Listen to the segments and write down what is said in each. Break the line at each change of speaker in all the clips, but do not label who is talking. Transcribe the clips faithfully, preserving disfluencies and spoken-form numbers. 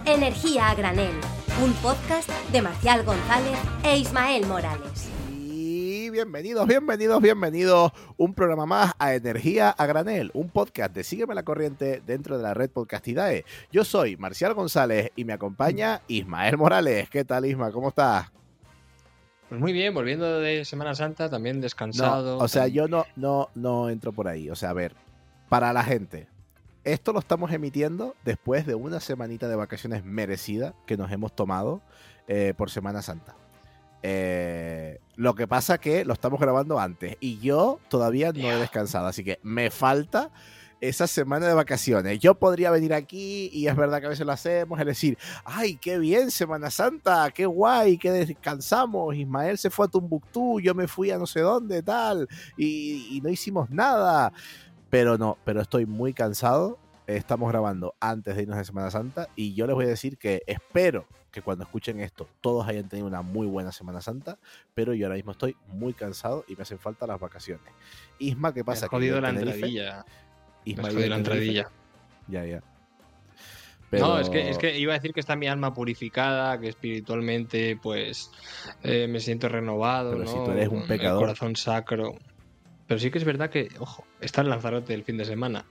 Energía a granel, un podcast de Marcial González e Ismael Morales.
Y bienvenidos, bienvenidos, bienvenidos. Un programa más a Energía a granel, un podcast de Sígueme la Corriente dentro de la red Podcastidae. Yo soy Marcial González y me acompaña Ismael Morales. ¿Qué tal, Isma? ¿Cómo estás?
Pues muy bien, volviendo de Semana Santa, también descansado.
No, o sea,
también...
yo no, no, no entro por ahí. O sea, a ver, para la gente, esto lo estamos emitiendo después de una semanita de vacaciones merecida que nos hemos tomado eh, por Semana Santa. Eh, lo que pasa que lo estamos grabando antes y yo todavía no he descansado, así que me falta esa semana de vacaciones. Yo podría venir aquí y es verdad que a veces lo hacemos, es decir, ¡ay, qué bien, Semana Santa! ¡Qué guay! ¡Que descansamos! Ismael se fue a Tombuctú, yo me fui a no sé dónde, tal, y, y no hicimos nada. Pero no, pero estoy muy cansado. Estamos grabando antes de irnos de Semana Santa y yo les voy a decir que espero que cuando escuchen esto todos hayan tenido una muy buena Semana Santa, pero yo ahora mismo estoy muy cansado y me hacen falta las vacaciones. Isma, ¿qué pasa?
Me has jodido
que
la
Tenerife,
entradilla.
Isma,
Me has jodido la entradilla.
Ya, ya. Pero...
No, es que, es que iba a decir que está mi alma purificada, que espiritualmente pues eh, me siento renovado,
pero
¿no?
si tú eres un pecador.
El corazón sacro. Pero sí que es verdad que, ojo, está en Lanzarote el fin de semana.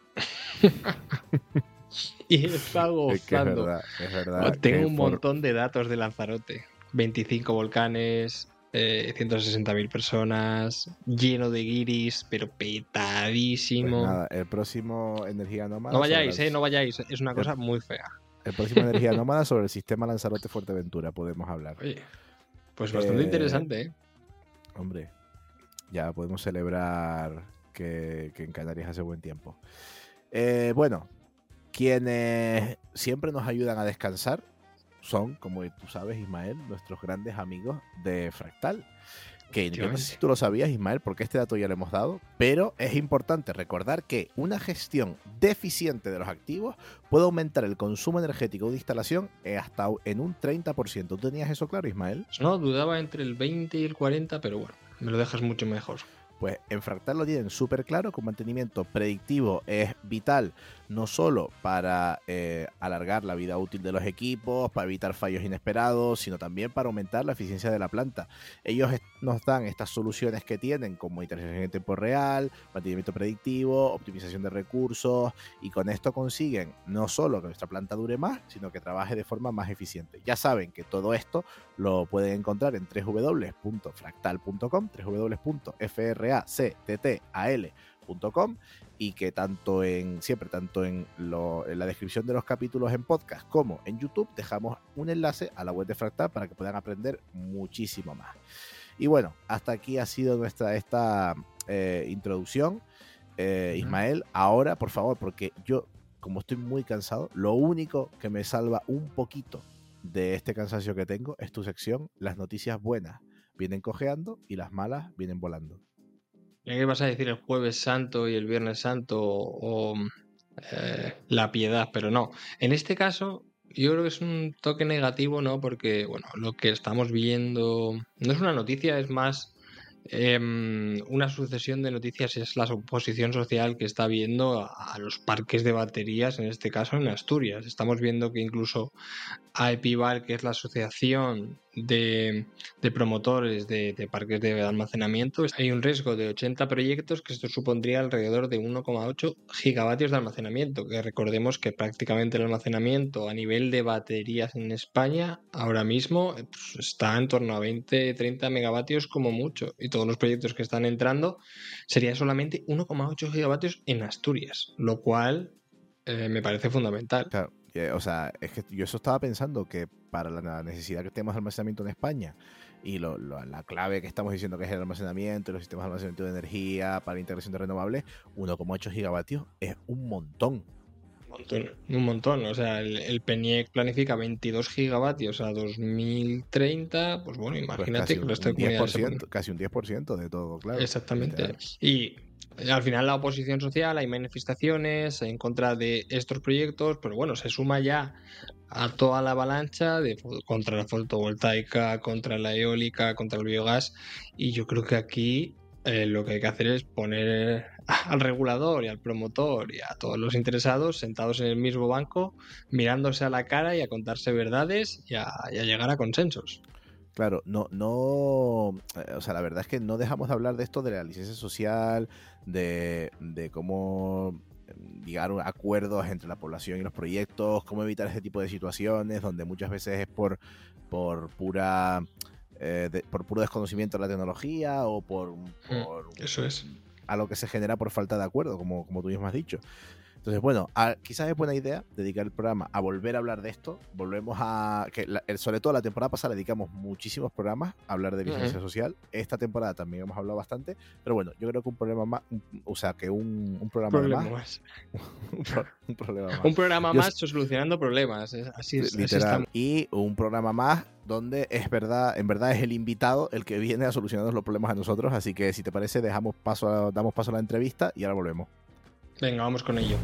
Y he estado gozando.
Es que es verdad, es verdad.
Tengo un
por...
montón de datos de Lanzarote. veinticinco volcanes, eh, ciento sesenta mil personas, lleno de guiris, pero petadísimo.
Pues nada, el próximo Energía Nómada...
No vayáis,
las...
eh, no vayáis. Es una cosa
el...
muy fea.
El próximo Energía Nómada sobre el sistema Lanzarote-Fuerteventura podemos hablar.
Oye, pues bastante
eh...
interesante, ¿eh?
Hombre, ya podemos celebrar que, que en Canarias hace buen tiempo. Eh, bueno, quienes siempre nos ayudan a descansar son, como tú sabes, Ismael, nuestros grandes amigos de Fractal. Que yo no sé si tú lo sabías, Ismael, porque este dato ya lo hemos dado, pero es importante recordar que una gestión deficiente de los activos puede aumentar el consumo energético de instalación hasta en un treinta por ciento. ¿Tú tenías eso claro, Ismael?
No, dudaba entre el veinte y el cuarenta, pero bueno, me lo dejas mucho mejor.
Pues en Fractal lo tienen súper claro, que un mantenimiento predictivo es vital, no solo para eh, alargar la vida útil de los equipos, para evitar fallos inesperados, sino también para aumentar la eficiencia de la planta. Ellos nos dan estas soluciones que tienen, como monitorización en tiempo real, mantenimiento predictivo, optimización de recursos, y con esto consiguen no solo que nuestra planta dure más, sino que trabaje de forma más eficiente. Ya saben que todo esto lo pueden encontrar en doble u doble u doble u punto fractal punto com, doble u doble u doble u punto fractal punto com, y que tanto en siempre tanto en, lo, en la descripción de los capítulos en podcast como en YouTube dejamos un enlace a la web de Fractal para que puedan aprender muchísimo más. Y bueno, hasta aquí ha sido nuestra esta eh, introducción. eh, Ismael, ahora por favor, porque yo como estoy muy cansado, lo único que me salva un poquito de este cansancio que tengo es tu sección. Las noticias buenas vienen cojeando y las malas vienen volando.
¿Qué vas a decir el Jueves Santo y el Viernes Santo o eh, la piedad? Pero no. En este caso, yo creo que es un toque negativo, ¿no? Porque, bueno, lo que estamos viendo no es una noticia, es más eh, una sucesión de noticias, es la oposición social que está viendo a, a los parques de baterías, en este caso en Asturias. Estamos viendo que incluso AEPIVAL, que es la asociación de, de promotores de, de parques de almacenamiento, hay un riesgo de ochenta proyectos, que esto supondría alrededor de uno coma ocho gigavatios de almacenamiento, que recordemos que prácticamente el almacenamiento a nivel de baterías en España ahora mismo pues, está en torno a veinte treinta megavatios como mucho, y todos los proyectos que están entrando sería solamente uno coma ocho gigavatios en Asturias, lo cual eh, me parece fundamental.
Claro. O sea, es que yo eso estaba pensando, que para la necesidad que tenemos de almacenamiento en España y lo, lo, la clave que estamos diciendo que es el almacenamiento, los sistemas de almacenamiento de energía para la integración de renovables, uno coma ocho gigavatios es un montón.
Un montón, un montón. O sea, el, el PENIEC planifica veintidós gigavatios a dos mil treinta, pues bueno, imagínate
pues
que los comunidades se ponen...
casi un diez por ciento de todo, claro.
Exactamente.
Literal.
Y al final la oposición social, hay manifestaciones en contra de estos proyectos, pero bueno, se suma ya a toda la avalancha de, contra la fotovoltaica, contra la eólica, contra el biogás, y yo creo que aquí eh, lo que hay que hacer es poner al regulador y al promotor y a todos los interesados sentados en el mismo banco, mirándose a la cara y a contarse verdades y a, y a llegar a consensos.
Claro, no, no, eh, o sea, la verdad es que no dejamos de hablar de esto de la licencia social, de, de cómo llegar a acuerdos entre la población y los proyectos, cómo evitar ese tipo de situaciones donde muchas veces es por, por pura, eh, de, por puro desconocimiento de la tecnología o por, por
Eso es.
a lo que se genera por falta de acuerdo, como, como tú mismo has dicho. Entonces, bueno, a, quizás es buena idea dedicar el programa a volver a hablar de esto. Volvemos a... que la, sobre todo la temporada pasada dedicamos muchísimos programas a hablar de licencia uh-huh. social. Esta temporada también hemos hablado bastante. Pero bueno, yo creo que un problema más... Un, o sea, que un, un programa
problema
más...
más.
un, pro, un problema más.
Un programa
yo,
más solucionando problemas. Así es.
Literal.
Así
y un programa más donde es verdad, en verdad es el invitado el que viene a solucionar los problemas a nosotros. Así que si te parece, dejamos paso a, damos paso a la entrevista y ahora volvemos.
Venga, vamos con ello.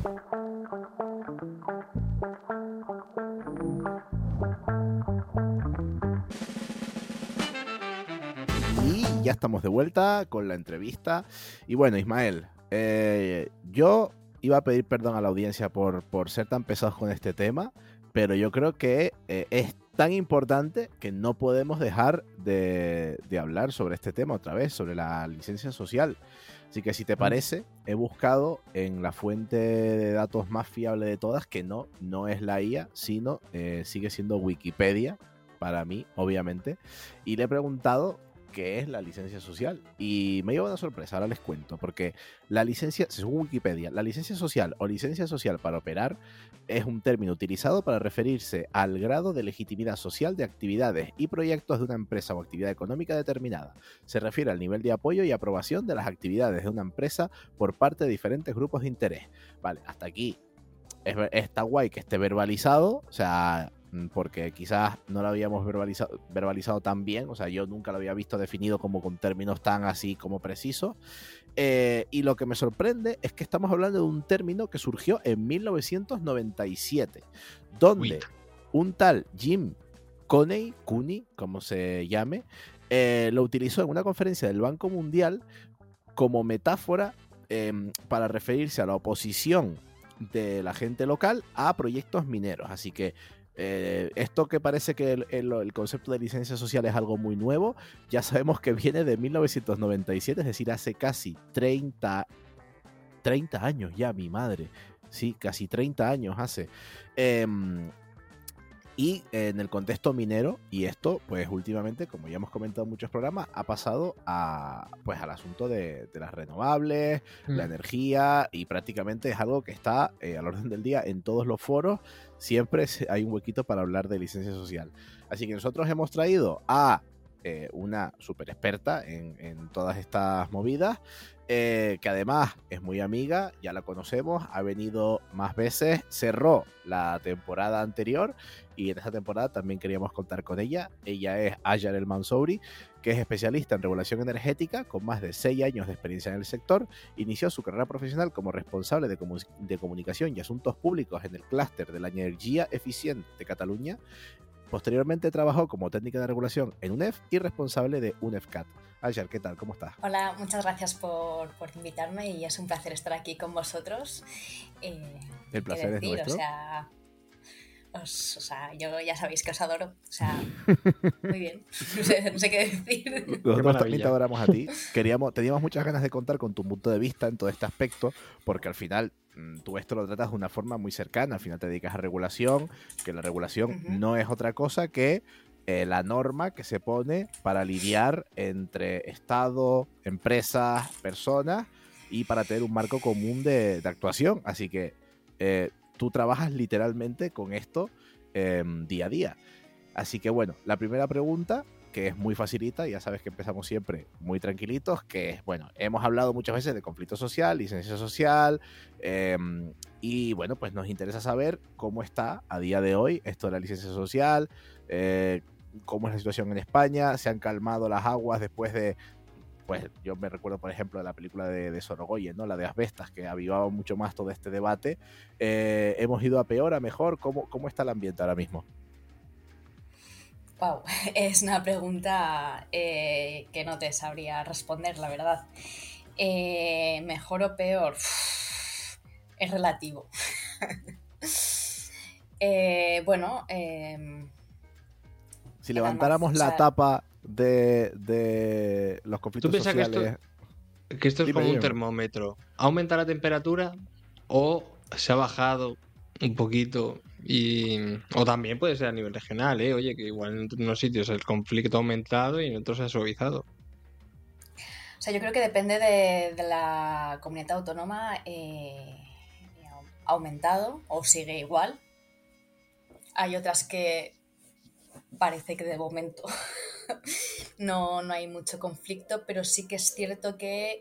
Y ya estamos de vuelta con la entrevista. Y bueno, Ismael, eh, yo iba a pedir perdón a la audiencia por, por ser tan pesados con este tema, pero yo creo que eh, es tan importante que no podemos dejar de, de hablar sobre este tema otra vez, sobre la licencia social. Así que si te parece, he buscado en la fuente de datos más fiable de todas, que no, no es la I A, sino eh, sigue siendo Wikipedia, para mí, obviamente, y le he preguntado qué es la licencia social. Y me lleva una sorpresa, ahora les cuento, porque la licencia, según Wikipedia, la licencia social o licencia social para operar es un término utilizado para referirse al grado de legitimidad social de actividades y proyectos de una empresa o actividad económica determinada. Se refiere al nivel de apoyo y aprobación de las actividades de una empresa por parte de diferentes grupos de interés. Vale, hasta aquí es, está guay que esté verbalizado, o sea, porque quizás no lo habíamos verbalizado, verbalizado tan bien, o sea, yo nunca lo había visto definido como con términos tan así como precisos. Eh, y lo que me sorprende es que estamos hablando de un término que surgió en mil novecientos noventa y siete, donde Uy. un tal Jim Coney, Cooney, como se llame, eh, lo utilizó en una conferencia del Banco Mundial como metáfora eh, para referirse a la oposición de la gente local a proyectos mineros. Así que Eh, esto que parece que el, el, el concepto de licencia social es algo muy nuevo, ya sabemos que viene de mil novecientos noventa y siete, es decir, hace casi treinta, treinta años ya, mi madre, sí, casi treinta años hace. Eh, y en el contexto minero, y esto pues últimamente, como ya hemos comentado en muchos programas, ha pasado a, pues, al asunto de, de las renovables, mm. la energía, y prácticamente es algo que está eh, al orden del día en todos los foros. Siempre hay un huequito para hablar de licencia social. Así que nosotros hemos traído a eh, una super experta en, en todas estas movidas, eh, que además es muy amiga, ya la conocemos, ha venido más veces, cerró la temporada anterior y en esta temporada también queríamos contar con ella. Ella es Ayar El Mansouri, que es especialista en regulación energética con más de seis años de experiencia en el sector. Inició su carrera profesional como responsable de, comu- de comunicación y asuntos públicos en el clúster de la energía eficiente de Cataluña. Posteriormente trabajó como técnica de regulación en U N E F y responsable de U N E F C A T. Ayar, ¿qué tal? ¿Cómo estás?
Hola, muchas gracias por, por invitarme y es un placer estar aquí con vosotros. Eh,
El placer decir, es nuestro.
O sea, os, o sea, yo ya sabéis que os adoro. O sea, muy bien. No sé, no sé qué decir.
Nosotros también te adoramos a ti. Queríamos, teníamos muchas ganas de contar con tu punto de vista en todo este aspecto, porque al final tú esto lo tratas de una forma muy cercana. Al final te dedicas a regulación, que la regulación uh-huh. no es otra cosa que eh, la norma que se pone para lidiar entre Estado, empresas, personas y para tener un marco común de, de actuación. Así que eh, tú trabajas literalmente con esto eh, día a día. Así que bueno, la primera pregunta, que es muy facilita, ya sabes que empezamos siempre muy tranquilitos, que es, bueno, hemos hablado muchas veces de conflicto social, licencia social, eh, y bueno, pues nos interesa saber cómo está a día de hoy esto de la licencia social, eh, cómo es la situación en España, se han calmado las aguas después de, pues yo me recuerdo por ejemplo de la película de, de Sorogoyen, ¿no? La de Asbestas, que avivaba mucho más todo este debate. Eh, ¿hemos ido a peor, a mejor? ¿Cómo, cómo está el ambiente ahora mismo?
Wow, es una pregunta eh, que no te sabría responder, la verdad. Eh, ¿Mejor o peor? Uf, es relativo. eh, bueno, eh,
Si
el
levantáramos
almac- o
la
sea,
tapa de, de los
¿Tú
conflictos
piensas que esto,
sociales...
que esto es
Dime,
como un
dime.
termómetro? ¿Aumenta la temperatura o se ha bajado un poquito? Y, o también puede ser a nivel regional, ¿eh? Oye, que igual en unos sitios el conflicto ha aumentado y en otros se ha suavizado.
o sea, yo creo que depende de, de la comunidad autónoma, eh, ha aumentado o sigue igual. Hay otras que parece que de momento no, no hay mucho conflicto, pero sí que es cierto que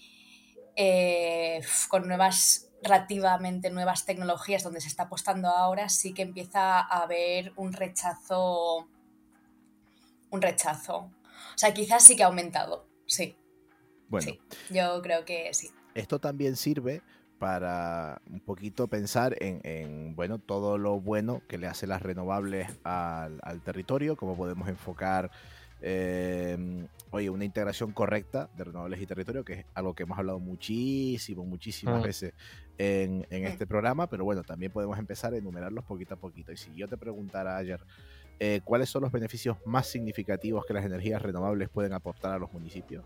eh, con nuevas, relativamente nuevas tecnologías donde se está apostando ahora, sí que empieza a haber un rechazo, un rechazo. O sea, quizás sí que ha aumentado, sí,
Bueno,
sí, yo creo que sí.
esto también sirve para un poquito pensar en, en, bueno, todo lo bueno que le hace las renovables al, al territorio, cómo podemos enfocar eh, oye, una integración correcta de renovables y territorio, que es algo que hemos hablado muchísimo, muchísimas
Mm.
veces en, en
Mm.
este programa, pero bueno, también podemos empezar a enumerarlos poquito a poquito. Y si yo te preguntara ayer, eh, ¿cuáles son los beneficios más significativos que las energías renovables pueden aportar a los municipios?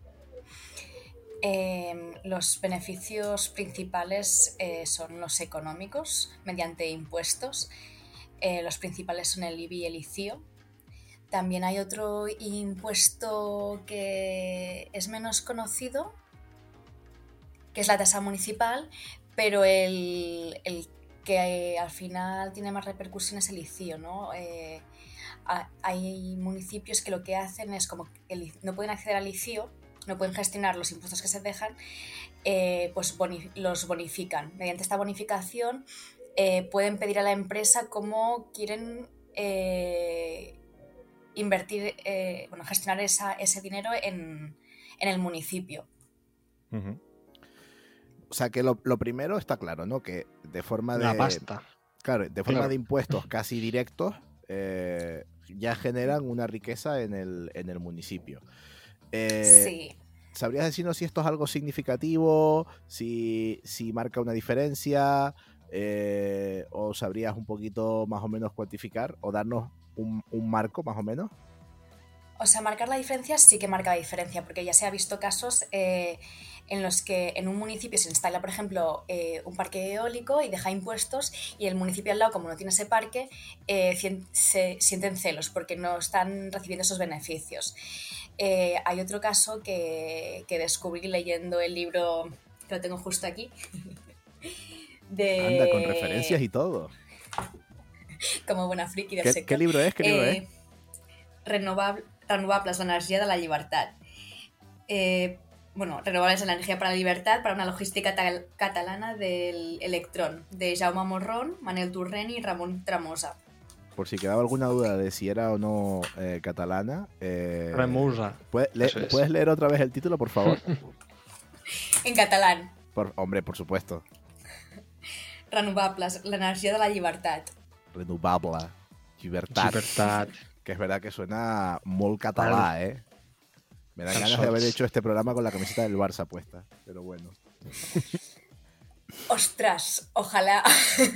Eh, los beneficios principales eh, son los económicos, mediante impuestos. Eh, los principales son el I B I y el I C I O. También hay otro impuesto que es menos conocido, que es la tasa municipal, pero el, el que al final tiene más repercusión es el I C I O, ¿no? Eh, hay municipios que lo que hacen es como que el, no pueden acceder al I C I O, no pueden gestionar los impuestos que se dejan, eh, pues boni, los bonifican. Mediante esta bonificación eh, pueden pedir a la empresa cómo quieren eh, invertir, eh, bueno, gestionar esa, ese dinero en, en el municipio.
Uh-huh. O sea que lo, lo primero está claro, ¿no? Que de forma de...
La pasta.
Claro, de forma
Claro.
de impuestos casi directos, eh, ya generan una riqueza en el, en el municipio. Eh,
sí.
¿Sabrías decirnos si esto es algo significativo? Si, si marca una diferencia, eh, o sabrías un poquito más o menos cuantificar o darnos un, un marco más o menos?
O sea, marcar la diferencia sí que marca la diferencia, porque ya se ha visto casos eh, en los que en un municipio se instala, por ejemplo, eh, un parque eólico y deja impuestos, y el municipio al lado, como no tiene ese parque, eh, se sienten celos porque no están recibiendo esos beneficios. Eh, hay otro caso que, que descubrí leyendo el libro, que lo tengo justo aquí, de...
Anda, con referencias y todo.
Como buena friki del
¿Qué,
sector.
¿Qué libro es? ¿Qué libro
eh,
es?
Renovable, Renovables, la energía de la libertad. Eh, bueno, Renovables, la energía para la libertad, para una logística tal, catalana del electrón, de Jaume Morrón, Manel Turren y Ramón Tramosa.
Por si quedaba alguna duda de si era o no eh, catalana. Eh,
Remusa.
¿puedes, le,
Eso es.
¿Puedes leer otra vez el título, por favor?
En catalán,
Por, hombre, por supuesto.
Renovables, la energía de la libertad.
Renovable. Libertad.
Libertad.
Que es verdad que suena muy catalá, ¿eh? Me dan
Tan
ganas de haber
sots.
hecho este programa con la camiseta del Barça puesta. Pero bueno.
¡Ostras! Ojalá.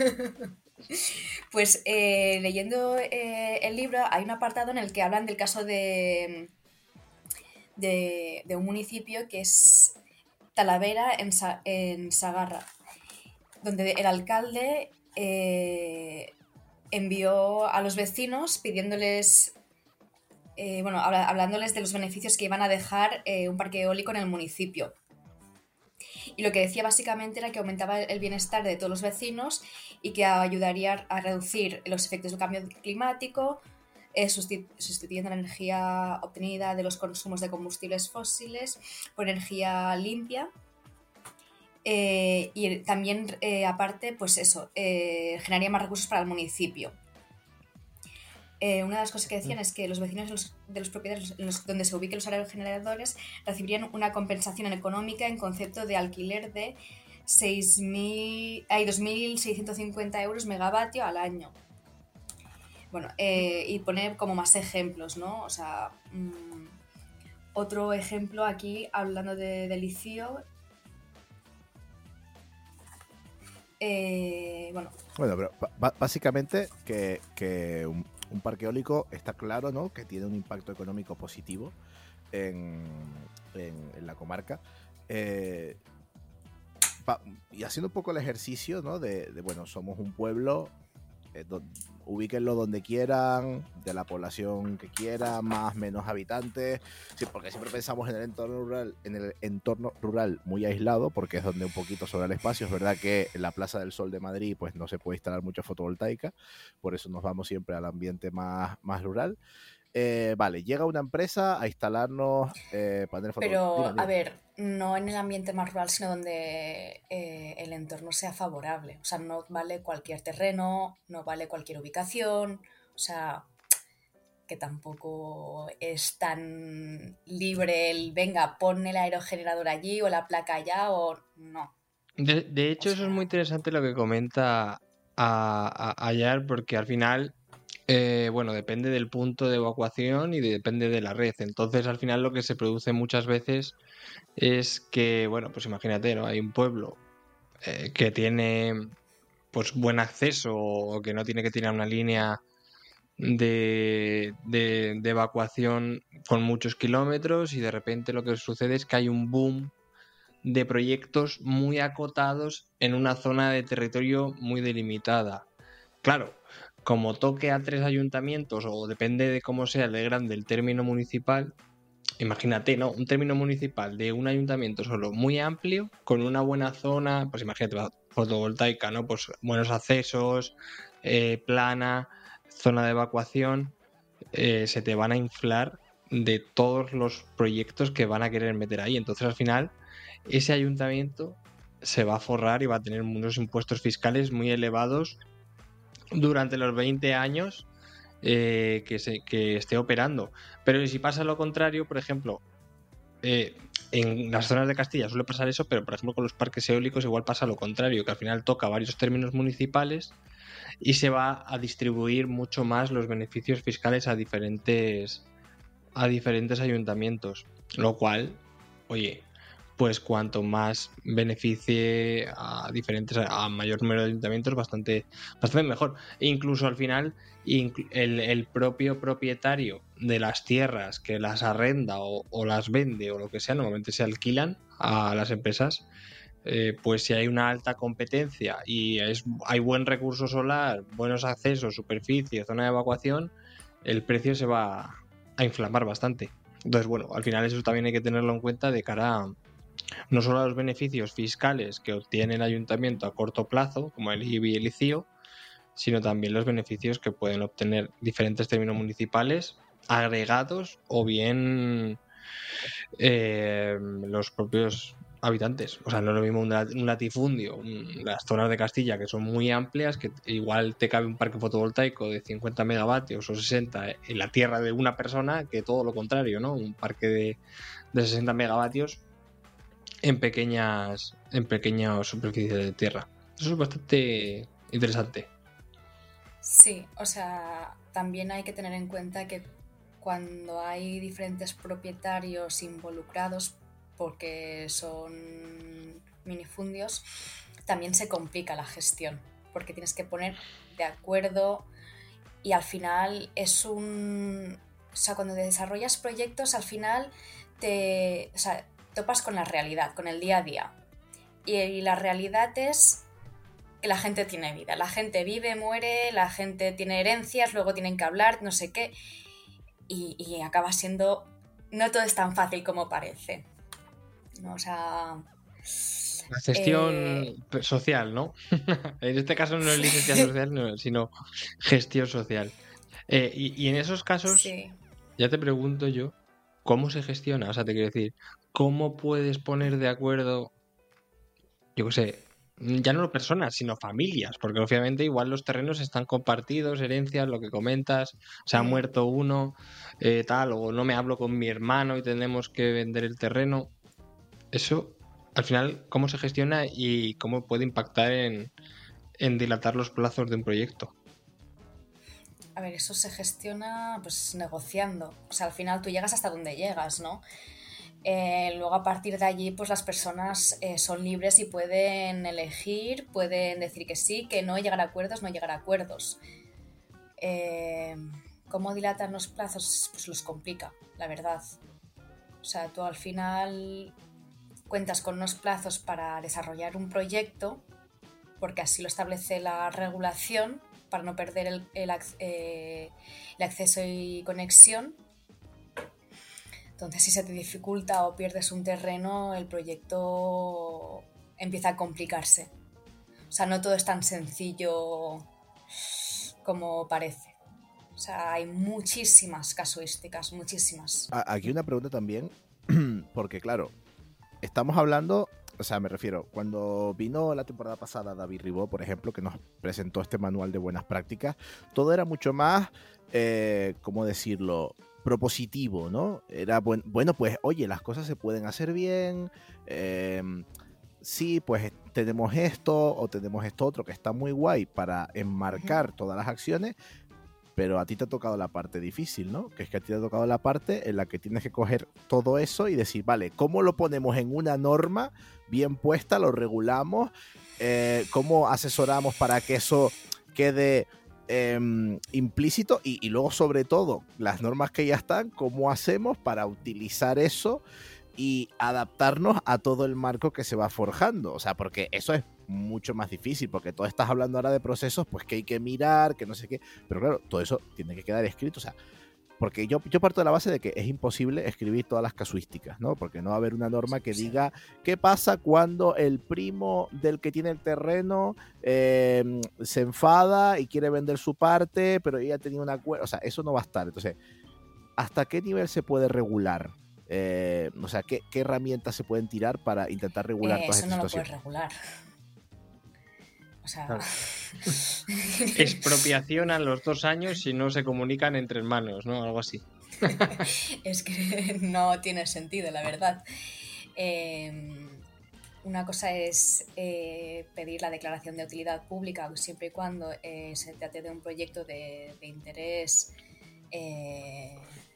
Pues eh, leyendo eh, el libro hay un apartado en el que hablan del caso de, de, de un municipio que es Talavera, en, Sa, en Sagarra, donde el alcalde eh, envió a los vecinos pidiéndoles, eh, bueno, habla, hablándoles de los beneficios que iban a dejar eh, un parque eólico en el municipio. Y lo que decía básicamente era que aumentaba el bienestar de todos los vecinos y que ayudaría a reducir los efectos del cambio climático, eh, sustituyendo la energía obtenida de los consumos de combustibles fósiles por energía limpia. Eh, y también, eh, aparte, pues eso, eh, generaría más recursos para el municipio. Eh, una de las cosas que decían es que los vecinos de los, de los propietarios en los, donde se ubiquen los aerogeneradores recibirían una compensación económica en concepto de alquiler de seis mil, hay dos mil seiscientos cincuenta euros megavatio al año. Bueno, eh, y poner como más ejemplos, ¿no? O sea, mmm, otro ejemplo aquí, hablando de, de Licio. Eh, bueno.
Bueno, pero b- básicamente que, que un, un parque eólico está claro, ¿no? Que tiene un impacto económico positivo en, en, en la comarca. Eh, pa, y haciendo un poco el ejercicio, ¿no? De, de bueno, somos un pueblo, eh, do, ubíquenlo donde quieran, de la población que quieran, más, menos habitantes, sí, porque siempre pensamos en el entorno rural, en el entorno rural muy aislado, porque es donde un poquito sobra el espacio. Es verdad que en la Plaza del Sol de Madrid pues no se puede instalar mucha fotovoltaica, por eso nos vamos siempre al ambiente más, más rural. Eh, vale, llega una empresa a instalarnos eh, paneles fotovoltaicos.
Pero,
Dime,
a
dime.
ver, no en el ambiente más rural, sino donde eh, el entorno sea favorable. O sea, no vale cualquier terreno, no vale cualquier ubicación. O sea, que tampoco es tan libre el, venga, pon el aerogenerador allí o la placa allá o no.
De, de
O
hecho, eso es
sea,
muy interesante lo que comenta a, a- Ayar, porque al final, eh, bueno, depende del punto de evacuación y de- depende de la red. Entonces, al final, lo que se produce muchas veces es que, bueno, pues imagínate, ¿no? Hay un pueblo eh, que tiene pues buen acceso o que no tiene que tirar una línea de, de, de evacuación con muchos kilómetros y de repente lo que sucede es que hay un boom de proyectos muy acotados en una zona de territorio muy delimitada. Claro, como toque a tres ayuntamientos o depende de cómo sea el grande el término municipal, imagínate, ¿no? Un término municipal de un ayuntamiento solo muy amplio, con una buena zona, pues imagínate, fotovoltaica, ¿no? Pues buenos accesos, eh, plana, zona de evacuación, eh, se te van a inflar de todos los proyectos que van a querer meter ahí. Entonces, al final, ese ayuntamiento se va a forrar y va a tener unos impuestos fiscales muy elevados durante los veinte años eh, que, se, que esté operando. Pero si pasa lo contrario, por ejemplo, eh, en las zonas de Castilla suele pasar eso, pero por ejemplo con los parques eólicos igual pasa lo contrario, que al final toca varios términos municipales y se va a distribuir mucho más los beneficios fiscales a diferentes a diferentes ayuntamientos, lo cual, oye, pues cuanto más beneficie a diferentes, a mayor número de ayuntamientos, bastante, bastante mejor. E incluso al final, el, el propio propietario de las tierras que las arrenda o, o las vende o lo que sea, normalmente se alquilan a las empresas. Eh, pues si hay una alta competencia y es, hay buen recurso solar, buenos accesos, superficie, zona de evacuación, el precio se va a inflamar bastante. Entonces, bueno, al final eso también hay que tenerlo en cuenta de cara a, no solo a los beneficios fiscales que obtiene el ayuntamiento a corto plazo, como el I B I y el I C I O, sino también los beneficios que pueden obtener diferentes términos municipales agregados o bien eh, los propios habitantes. O sea, no es lo mismo un, un latifundio, un, las zonas de Castilla que son muy amplias, que igual te cabe un parque fotovoltaico de cincuenta megavatios o sesenta en la tierra de una persona, que todo lo contrario, ¿no? Un parque de, de sesenta megavatios en pequeñas en pequeñas superficies de tierra. Eso es bastante interesante.
Sí, o sea, también hay que tener en cuenta que cuando hay diferentes propietarios involucrados, porque son minifundios, también se complica la gestión, porque tienes que poner de acuerdo y al final es un... O sea, cuando desarrollas proyectos, al final te... O sea, topas con la realidad, con el día a día. Y la realidad es que la gente tiene vida. La gente vive, muere, la gente tiene herencias, luego tienen que hablar, no sé qué. Y, y acaba siendo... No todo es tan fácil como parece. ¿No? O sea...
La gestión
eh...
social, ¿no? En este caso no es licencia social, no, sino gestión social. Eh, y, y en esos casos,
sí.
ya te pregunto yo, ¿cómo se gestiona? O sea, te quiero decir, ¿cómo puedes poner de acuerdo, yo qué sé, ya no personas, sino familias? Porque obviamente igual los terrenos están compartidos, herencias, lo que comentas, se ha
Mm.
muerto uno, eh, tal, o no me hablo con mi hermano y tenemos que vender el terreno. Eso, al final, ¿cómo se gestiona y cómo puede impactar en, en dilatar los plazos de un proyecto?
A ver, eso se gestiona pues negociando. O sea, al final tú llegas hasta donde llegas, ¿no? Eh, luego a partir de allí pues las personas eh, son libres y pueden elegir, pueden decir que sí, que no, llegar a acuerdos, no llegar a acuerdos. Eh, ¿Cómo dilatan los plazos? Pues los complica, la verdad. O sea, tú al final cuentas con unos plazos para desarrollar un proyecto, porque así lo establece la regulación, para no perder el, el, eh, el acceso y conexión. Entonces, si se te dificulta o pierdes un terreno, el proyecto empieza a complicarse. O sea, no todo es tan sencillo como parece. O sea, hay muchísimas casuísticas, muchísimas.
Aquí una pregunta también, porque claro, estamos hablando, o sea, me refiero, cuando vino la temporada pasada David Ribó, por ejemplo, que nos presentó este manual de buenas prácticas, todo era mucho más, eh, ¿cómo decirlo?, propositivo, ¿no? Era buen, bueno, pues, oye, las cosas se pueden hacer bien, eh, sí, pues tenemos esto o tenemos esto otro que está muy guay para enmarcar todas las acciones, pero a ti te ha tocado la parte difícil, ¿no? Que es que a ti te ha tocado la parte en la que tienes que coger todo eso y decir, vale, ¿cómo lo ponemos en una norma bien puesta, lo regulamos? Eh, ¿Cómo asesoramos para que eso quede eh, implícito? Y, y luego, sobre todo, las normas que ya están, ¿cómo hacemos para utilizar eso y adaptarnos a todo el marco que se va forjando? O sea, porque eso es mucho más difícil, porque tú estás hablando ahora de procesos pues que hay que mirar, que no sé qué, pero claro, todo eso tiene que quedar escrito, o sea, porque yo, yo parto de la base de que es imposible escribir todas las casuísticas, ¿no? Porque no va a haber una norma que diga qué pasa cuando el primo del que tiene el terreno eh, se enfada y quiere vender su parte, pero ella tenía un acuerdo, o sea, eso no va a estar. Entonces, ¿hasta qué nivel se puede regular? Eh, o sea, ¿qué, ¿qué herramientas se pueden tirar para intentar regular
eh,
todas
estas
estas
situaciones? Eso no lo puedes regular. O sea...
Claro. Expropiación a los dos años si no se comunican entre hermanos, ¿no? Algo así.
Es que no tiene sentido, la verdad. Eh, una cosa es eh, pedir la declaración de utilidad pública siempre y cuando eh, se trate de un proyecto de, de interés eh,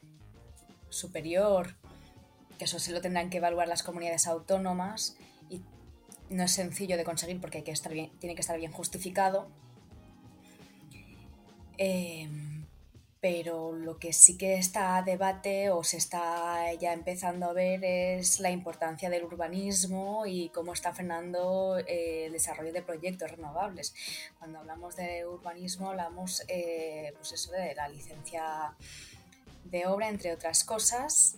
superior, que eso se lo tendrán que evaluar las comunidades autónomas y no es sencillo de conseguir porque hay que estar bien, tiene que estar bien justificado. Eh, pero lo que sí que está a debate o se está ya empezando a ver es la importancia del urbanismo y cómo está frenando eh, el desarrollo de proyectos renovables. Cuando hablamos de urbanismo hablamos eh, pues eso de la licencia de obra, entre otras cosas.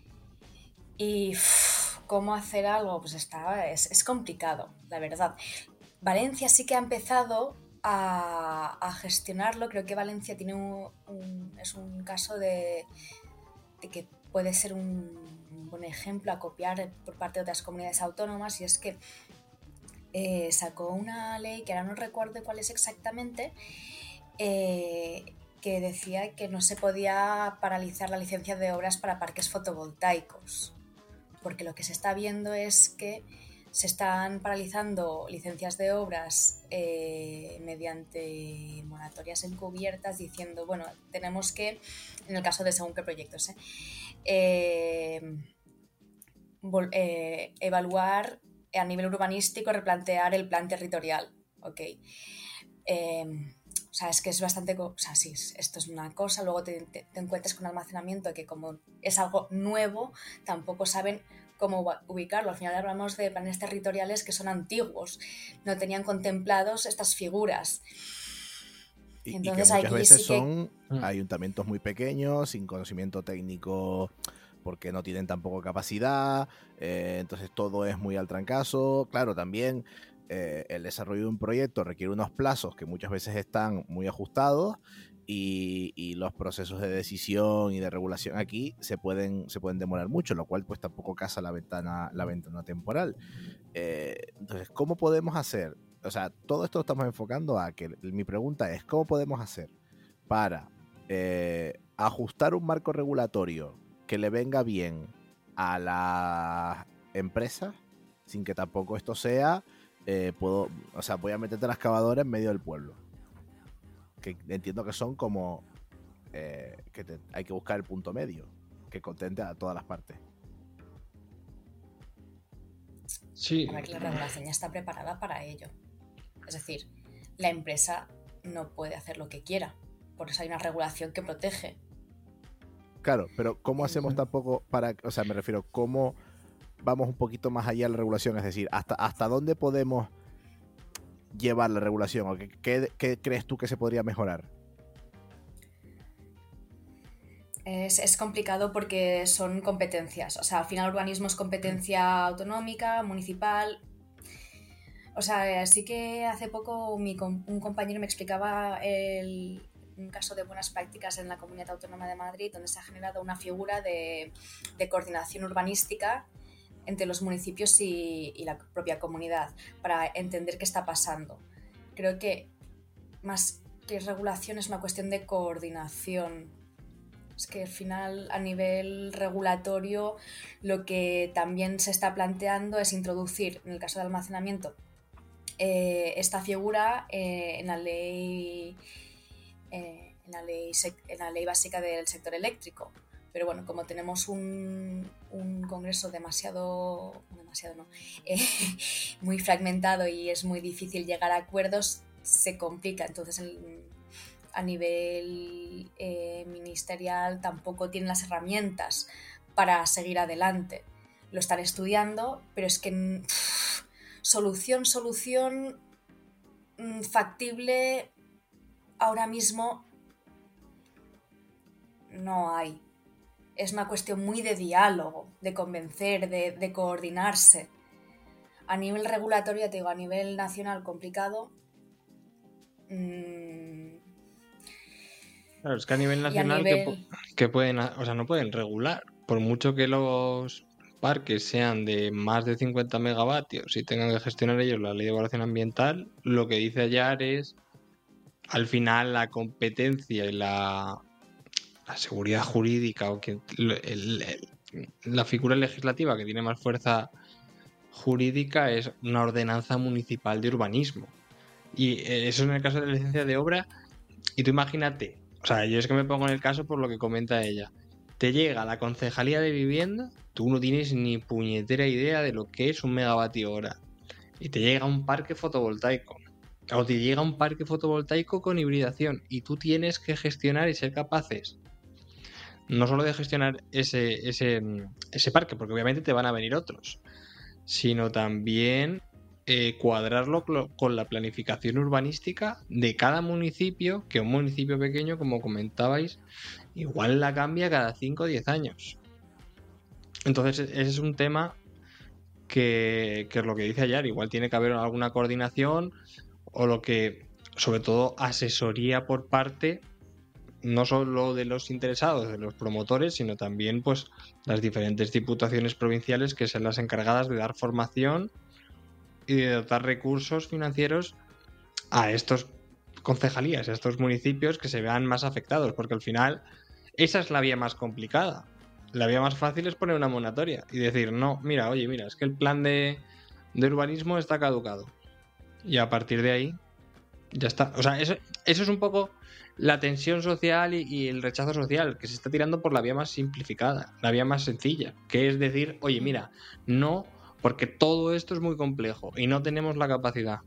Y uff, cómo hacer algo, pues está, es, es complicado, la verdad. Valencia sí que ha empezado a, a gestionarlo. Creo que Valencia tiene un, un, es un caso de, de que puede ser un, un buen ejemplo a copiar por parte de otras comunidades autónomas, y es que eh, sacó una ley, que ahora no recuerdo cuál es exactamente, eh, que decía que no se podía paralizar la licencia de obras para parques fotovoltaicos, porque lo que se está viendo es que se están paralizando licencias de obras eh, mediante moratorias encubiertas, diciendo, bueno, tenemos que, en el caso de según qué proyectos, eh, eh, vol- eh, evaluar a nivel urbanístico, replantear el plan territorial, ¿ok? Eh, o sea, es que es bastante... O sea, sí, esto es una cosa, luego te, te, te encuentras con almacenamiento que como es algo nuevo, tampoco saben cómo ubicarlo. Al final hablamos de planes territoriales que son antiguos, no tenían contemplados estas figuras.
Y,
Entonces,
y que muchas
aquí
veces
sí
son
que...
ayuntamientos muy pequeños, sin conocimiento técnico, porque no tienen tampoco capacidad, eh, entonces todo es muy al trancazo. Claro, también eh, el desarrollo de un proyecto requiere unos plazos que muchas veces están muy ajustados, y, y los procesos de decisión y de regulación aquí se pueden, se pueden demorar mucho, lo cual pues tampoco casa la ventana, la ventana temporal. Eh, entonces, ¿cómo podemos hacer? O sea, todo esto lo estamos enfocando a que mi pregunta es, ¿cómo podemos hacer para eh, ajustar un marco regulatorio que le venga bien a las empresas sin que tampoco esto sea, eh, puedo, o sea, voy a meterte la excavadora en medio del pueblo? Que entiendo que son como eh, que te, hay que buscar el punto medio que contente a todas las partes.
Sí.
A ver, la regulación ya está preparada para ello. Es decir, la empresa no puede hacer lo que quiera. Por eso hay una regulación que protege.
Claro, pero ¿cómo hacemos tampoco para, o sea, me refiero, cómo vamos un poquito más allá de la regulación? Es decir, ¿hasta, hasta dónde podemos llevar la regulación? ¿O qué, qué, qué crees tú que se podría mejorar?
Es, es complicado porque son competencias. O sea, al final urbanismo es competencia autonómica, municipal. O sea, sí que hace poco mi, un compañero me explicaba el, un caso de buenas prácticas en la Comunidad Autónoma de Madrid, donde se ha generado una figura de, de coordinación urbanística entre los municipios y, y la propia comunidad para entender qué está pasando. Creo que más que regulación es una cuestión de coordinación. Es que al final, a nivel regulatorio, lo que también se está planteando es introducir, en el caso de almacenamiento, eh, esta figura eh, en la ley, eh, en la ley, en la ley básica del sector eléctrico. Pero bueno, como tenemos un, un congreso demasiado, demasiado no, eh, muy fragmentado y es muy difícil llegar a acuerdos, se complica. Entonces, el, a nivel eh, ministerial tampoco tienen las herramientas para seguir adelante. Lo están estudiando, pero es que pff, solución, solución mmm, factible ahora mismo no hay. Es una cuestión muy de diálogo, de convencer, de, de coordinarse. A nivel regulatorio, te digo, a nivel nacional complicado. Mmm,
Claro, es que a nivel nacional, a nivel... Que, que pueden, o sea, no pueden regular. Por mucho que los parques sean de más de cincuenta megavatios y tengan que gestionar ellos la ley de evaluación ambiental, lo que dice Ayar es, al final, la competencia y la, la seguridad jurídica o que el, el, el, la figura legislativa que tiene más fuerza jurídica es una ordenanza municipal de urbanismo. Y eso en el caso de la licencia de obra. Y tú imagínate, o sea, yo es que me pongo en el caso por lo que comenta ella. Te llega la concejalía de vivienda, tú no tienes ni puñetera idea de lo que es un megavatio hora. Y te llega un parque fotovoltaico. O te llega un parque fotovoltaico con hibridación. Y tú tienes que gestionar y ser capaces no solo de gestionar ese, ese, ese parque, porque obviamente te van a venir otros, sino también eh, cuadrarlo con la planificación urbanística de cada municipio, que un municipio pequeño, como comentabais, igual la cambia cada cinco o diez años. Entonces ese es un tema que, que es lo que dice Ayar, igual tiene que haber alguna coordinación o lo que, sobre todo, asesoría por parte no solo de los interesados, de los promotores, sino también pues las diferentes diputaciones provinciales que son las encargadas de dar formación y de dotar recursos financieros a estos concejalías, a estos municipios que se vean más afectados, porque al final esa es la vía más complicada. La vía más fácil es poner una moratoria y decir, no, mira, oye, mira, es que el plan de, de urbanismo está caducado. Y a partir de ahí ya está. O sea, eso, eso es un poco la tensión social y, y el rechazo social, que se está tirando por la vía más simplificada, la vía más sencilla, que es decir, oye, mira, no, porque todo esto es muy complejo y no tenemos la capacidad.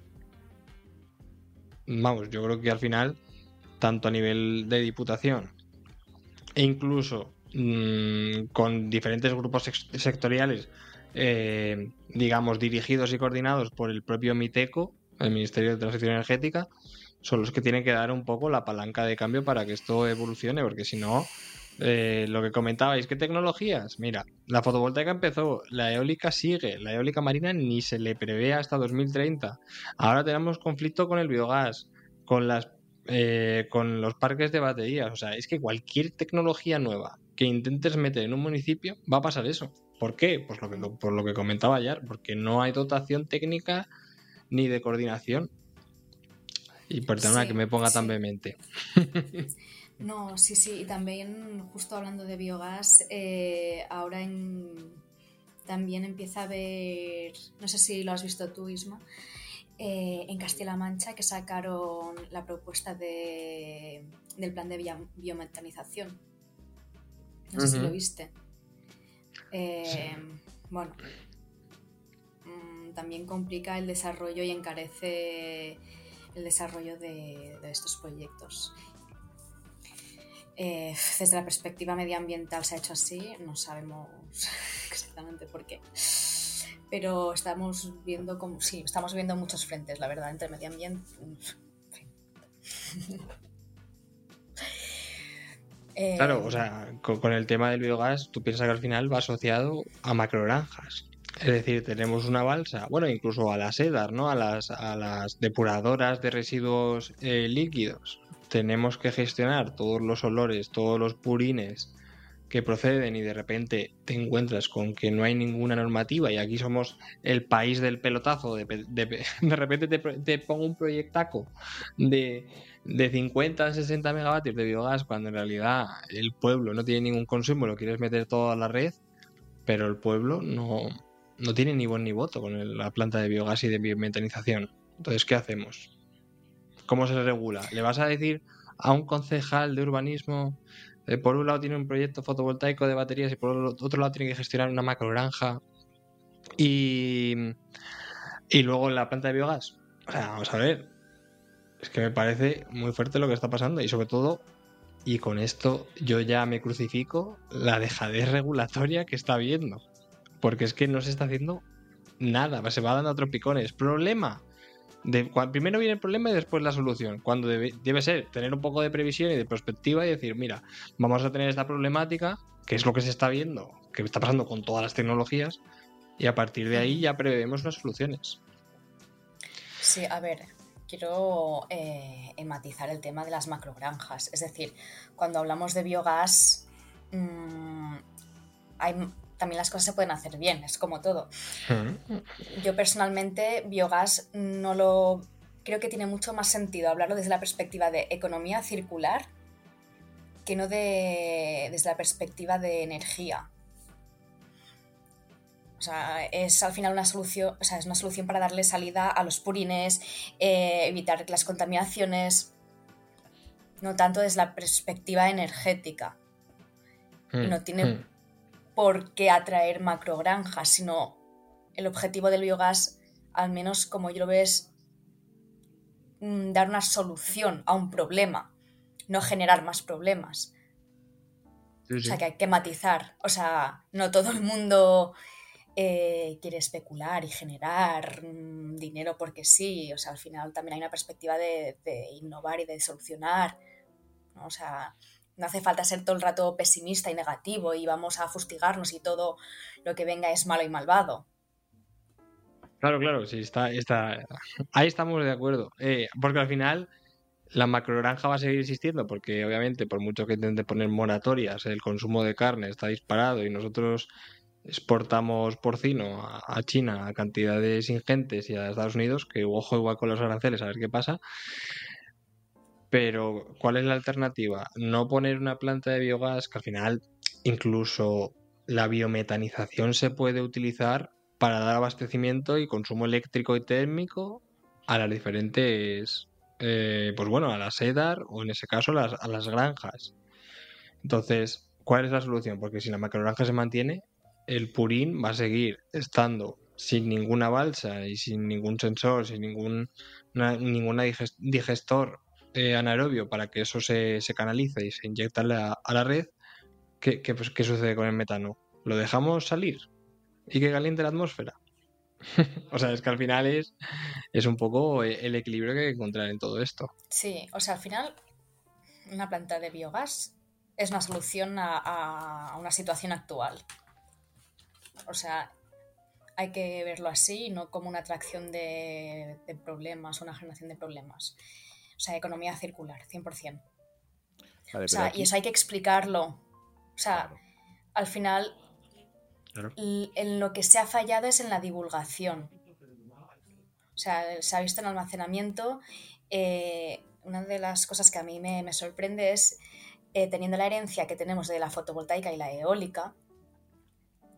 Vamos, yo creo que al final, tanto a nivel de diputación e incluso mmm, con diferentes grupos sectoriales, eh, digamos, dirigidos y coordinados por el propio MITECO, el Ministerio de Transición Energética, son los que tienen que dar un poco la palanca de cambio para que esto evolucione, porque si no, eh, lo que comentabais, ¿qué tecnologías? Mira, la fotovoltaica empezó, la eólica sigue, la eólica marina ni se le prevé hasta dos mil treinta. Ahora tenemos conflicto con el biogás, con las eh, con los parques de baterías. O sea, es que cualquier tecnología nueva que intentes meter en un municipio va a pasar eso. ¿Por qué? Pues lo que, por lo que comentaba ayer, porque no hay dotación técnica ni de coordinación. Y perdona sí, que me ponga sí. tan vehemente.
No, sí, sí. Y también, justo hablando de biogás, eh, ahora en, también empieza a haber, no sé si lo has visto tú, Isma, eh, en Castilla-La Mancha que sacaron la propuesta de, del plan de bio- biometanización. No sé uh-huh. si lo viste. Eh, sí. Bueno, mmm, también complica el desarrollo y encarece el desarrollo de, de estos proyectos. Eh, desde la perspectiva medioambiental se ha hecho así, no sabemos exactamente por qué. Pero estamos viendo como sí, estamos viendo muchos frentes, la verdad, entre medio ambiente.
eh... Claro, o sea, con, con el tema del biogás, tú piensas que al final va asociado a macrogranjas. Es decir, tenemos una balsa, bueno, incluso a las E D A R, ¿no? A las, a las depuradoras de residuos eh, líquidos. Tenemos que gestionar todos los olores, todos los purines que proceden y de repente te encuentras con que no hay ninguna normativa y aquí somos el país del pelotazo, de, de, de repente te, te pongo un proyectaco de, de cincuenta a sesenta megavatios de biogás cuando en realidad el pueblo no tiene ningún consumo, lo quieres meter todo a la red, pero el pueblo no, no tiene ni voz ni voto con el, la planta de biogás y de biometanización. Entonces, ¿qué hacemos? ¿Cómo se regula? ¿Le vas a decir a un concejal de urbanismo eh, por un lado tiene un proyecto fotovoltaico de baterías y por otro lado tiene que gestionar una macrogranja y, y luego la planta de biogás? O sea, vamos a ver, es que me parece muy fuerte lo que está pasando y sobre todo, y con esto yo ya me crucifico, la dejadez regulatoria que está habiendo, porque es que no se está haciendo nada, se va dando a tropicones. Problema. De, cuando, primero viene el problema y después la solución, cuando debe, debe ser tener un poco de previsión y de perspectiva y decir, mira, vamos a tener esta problemática, que es lo que se está viendo, que está pasando con todas las tecnologías, y a partir de ahí ya prevemos unas soluciones.
Sí, a ver, quiero eh, matizar el tema de las macrogranjas. Es decir, cuando hablamos de biogás, mmm, hay... también las cosas se pueden hacer bien, es como todo. Yo personalmente biogás no lo... creo que tiene mucho más sentido hablarlo desde la perspectiva de economía circular que no de, desde la perspectiva de energía. O sea, es al final una solución, o sea, es una solución para darle salida a los purines, eh, evitar las contaminaciones, no tanto desde la perspectiva energética. Mm, y no tiene... Mm. por qué atraer macrogranjas, sino el objetivo del biogás, al menos como yo lo veo, es mm, dar una solución a un problema, no generar más problemas. Sí, sí. O sea, que hay que matizar. O sea, no todo el mundo eh, quiere especular y generar mm, dinero porque sí. O sea, al final también hay una perspectiva de, de innovar y de solucionar, ¿no? O sea... no hace falta ser todo el rato pesimista y negativo y vamos a fustigarnos y todo lo que venga es malo y malvado.
Claro, claro, sí, está, está... ahí estamos de acuerdo. Eh, porque al final la macrogranja va a seguir existiendo porque obviamente por mucho que intente poner moratorias, el consumo de carne está disparado y nosotros exportamos porcino a, a China a cantidades ingentes y a Estados Unidos, que ojo igual con los aranceles a ver qué pasa. Pero, ¿cuál es la alternativa? No poner una planta de biogás, que al final incluso la biometanización se puede utilizar para dar abastecimiento y consumo eléctrico y térmico a las diferentes, eh, pues bueno, a las E D A R o en ese caso las, a las granjas. Entonces, ¿cuál es la solución? Porque si la macrogranja se mantiene, el purín va a seguir estando sin ninguna balsa y sin ningún sensor, sin ningún una, ninguna digestor Eh, anaerobio para que eso se, se canalice y se inyecta a la, a la red. ¿Qué, qué, pues, ¿Qué sucede con el metano? ¿Lo dejamos salir y que caliente la atmósfera? O sea, es que al final es, es un poco el equilibrio que hay que encontrar en todo esto.
Sí, o sea, al final una planta de biogás es una solución a, a una situación actual. O sea, hay que verlo así, no como una atracción de, de problemas, una generación de problemas. O sea, economía circular, cien por ciento. Vale, o sea, aquí... y eso hay que explicarlo. O sea, claro. Al final, claro. l- en lo que se ha fallado es en la divulgación. O sea, se ha visto en almacenamiento. Eh, una de las cosas que a mí me, me sorprende es, eh, teniendo la herencia que tenemos de la fotovoltaica y la eólica,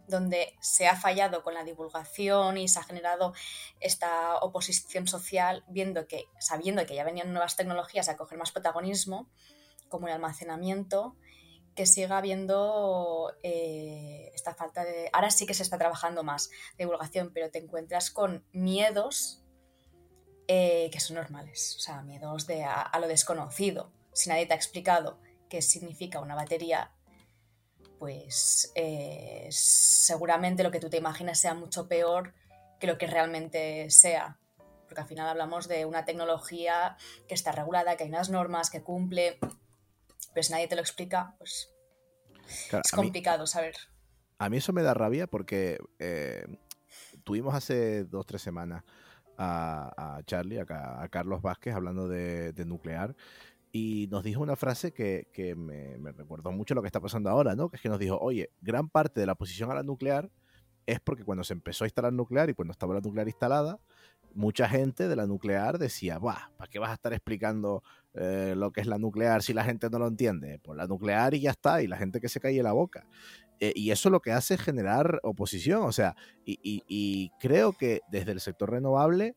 donde se ha fallado con la divulgación y se ha generado esta oposición social, viendo que, sabiendo que ya venían nuevas tecnologías a coger más protagonismo, como el almacenamiento, que siga habiendo eh, esta falta de... Ahora sí que se está trabajando más de divulgación, pero te encuentras con miedos eh, que son normales, o sea, miedos de a, a lo desconocido. Si nadie te ha explicado qué significa una batería, pues eh, seguramente lo que tú te imaginas sea mucho peor que lo que realmente sea, porque al final hablamos de una tecnología que está regulada, que hay unas normas, que cumple, pero si nadie te lo explica, pues
Claro,
es
a mí,
complicado saber.
a mí eso me da rabia porque eh, tuvimos hace dos o tres semanas a, a Charlie, a, a Carlos Vázquez, hablando de, de nuclear, y nos dijo una frase que, que me, me recordó mucho lo que está pasando ahora, ¿no? Que es que nos dijo, oye, gran parte de la oposición a la nuclear es porque cuando se empezó a instalar nuclear y cuando estaba la nuclear instalada, mucha gente de la nuclear decía, "Buah, ¿para qué vas a estar explicando eh, lo que es la nuclear si la gente no lo entiende? Pues la nuclear y ya está, y la gente que se calle la boca". Eh, y eso lo que hace es generar oposición, o sea, y, y, y creo que desde el sector renovable,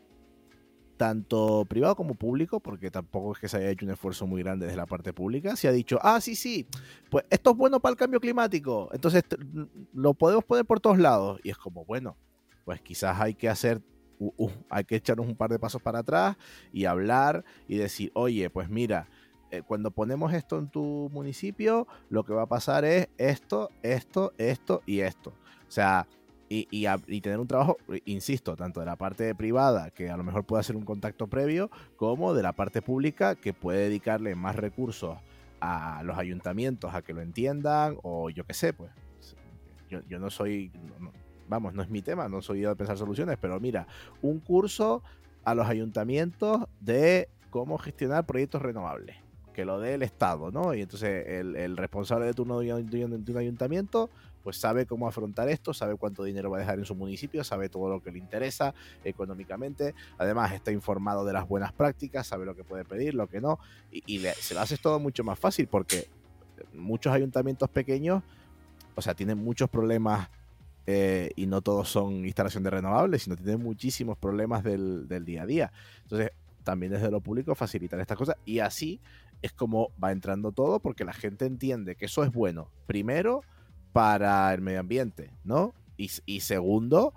tanto privado como público, porque tampoco es que se haya hecho un esfuerzo muy grande desde la parte pública, se ha dicho, ah, sí, sí, pues esto es bueno para el cambio climático, entonces lo podemos poner por todos lados. Y es como, bueno, pues quizás hay que hacer, uh, uh, hay que echarnos un par de pasos para atrás y hablar y decir, oye, pues mira, eh, cuando ponemos esto en tu municipio, lo que va a pasar es esto, esto, esto y esto. O sea... Y, y, a, y tener un trabajo, insisto, tanto de la parte privada, que a lo mejor puede hacer un contacto previo, como de la parte pública, que puede dedicarle más recursos a los ayuntamientos a que lo entiendan, o yo qué sé, pues yo, yo no soy, no, vamos, no es mi tema, no soy yo de pensar soluciones, pero mira, un curso a los ayuntamientos de cómo gestionar proyectos renovables, que lo dé el Estado, ¿no? Y entonces el, el responsable de turno de un, de un ayuntamiento pues sabe cómo afrontar esto, sabe cuánto dinero va a dejar en su municipio, sabe todo lo que le interesa económicamente, además está informado de las buenas prácticas, sabe lo que puede pedir, lo que no, y, y le, se lo haces todo mucho más fácil, porque muchos ayuntamientos pequeños, o sea, tienen muchos problemas eh, y no todos son instalación de renovables, sino tienen muchísimos problemas del, del día a día. Entonces, también desde lo público facilitar estas cosas, y así es como va entrando todo, porque la gente entiende que eso es bueno, primero, para el medio ambiente, ¿no? Y, y segundo,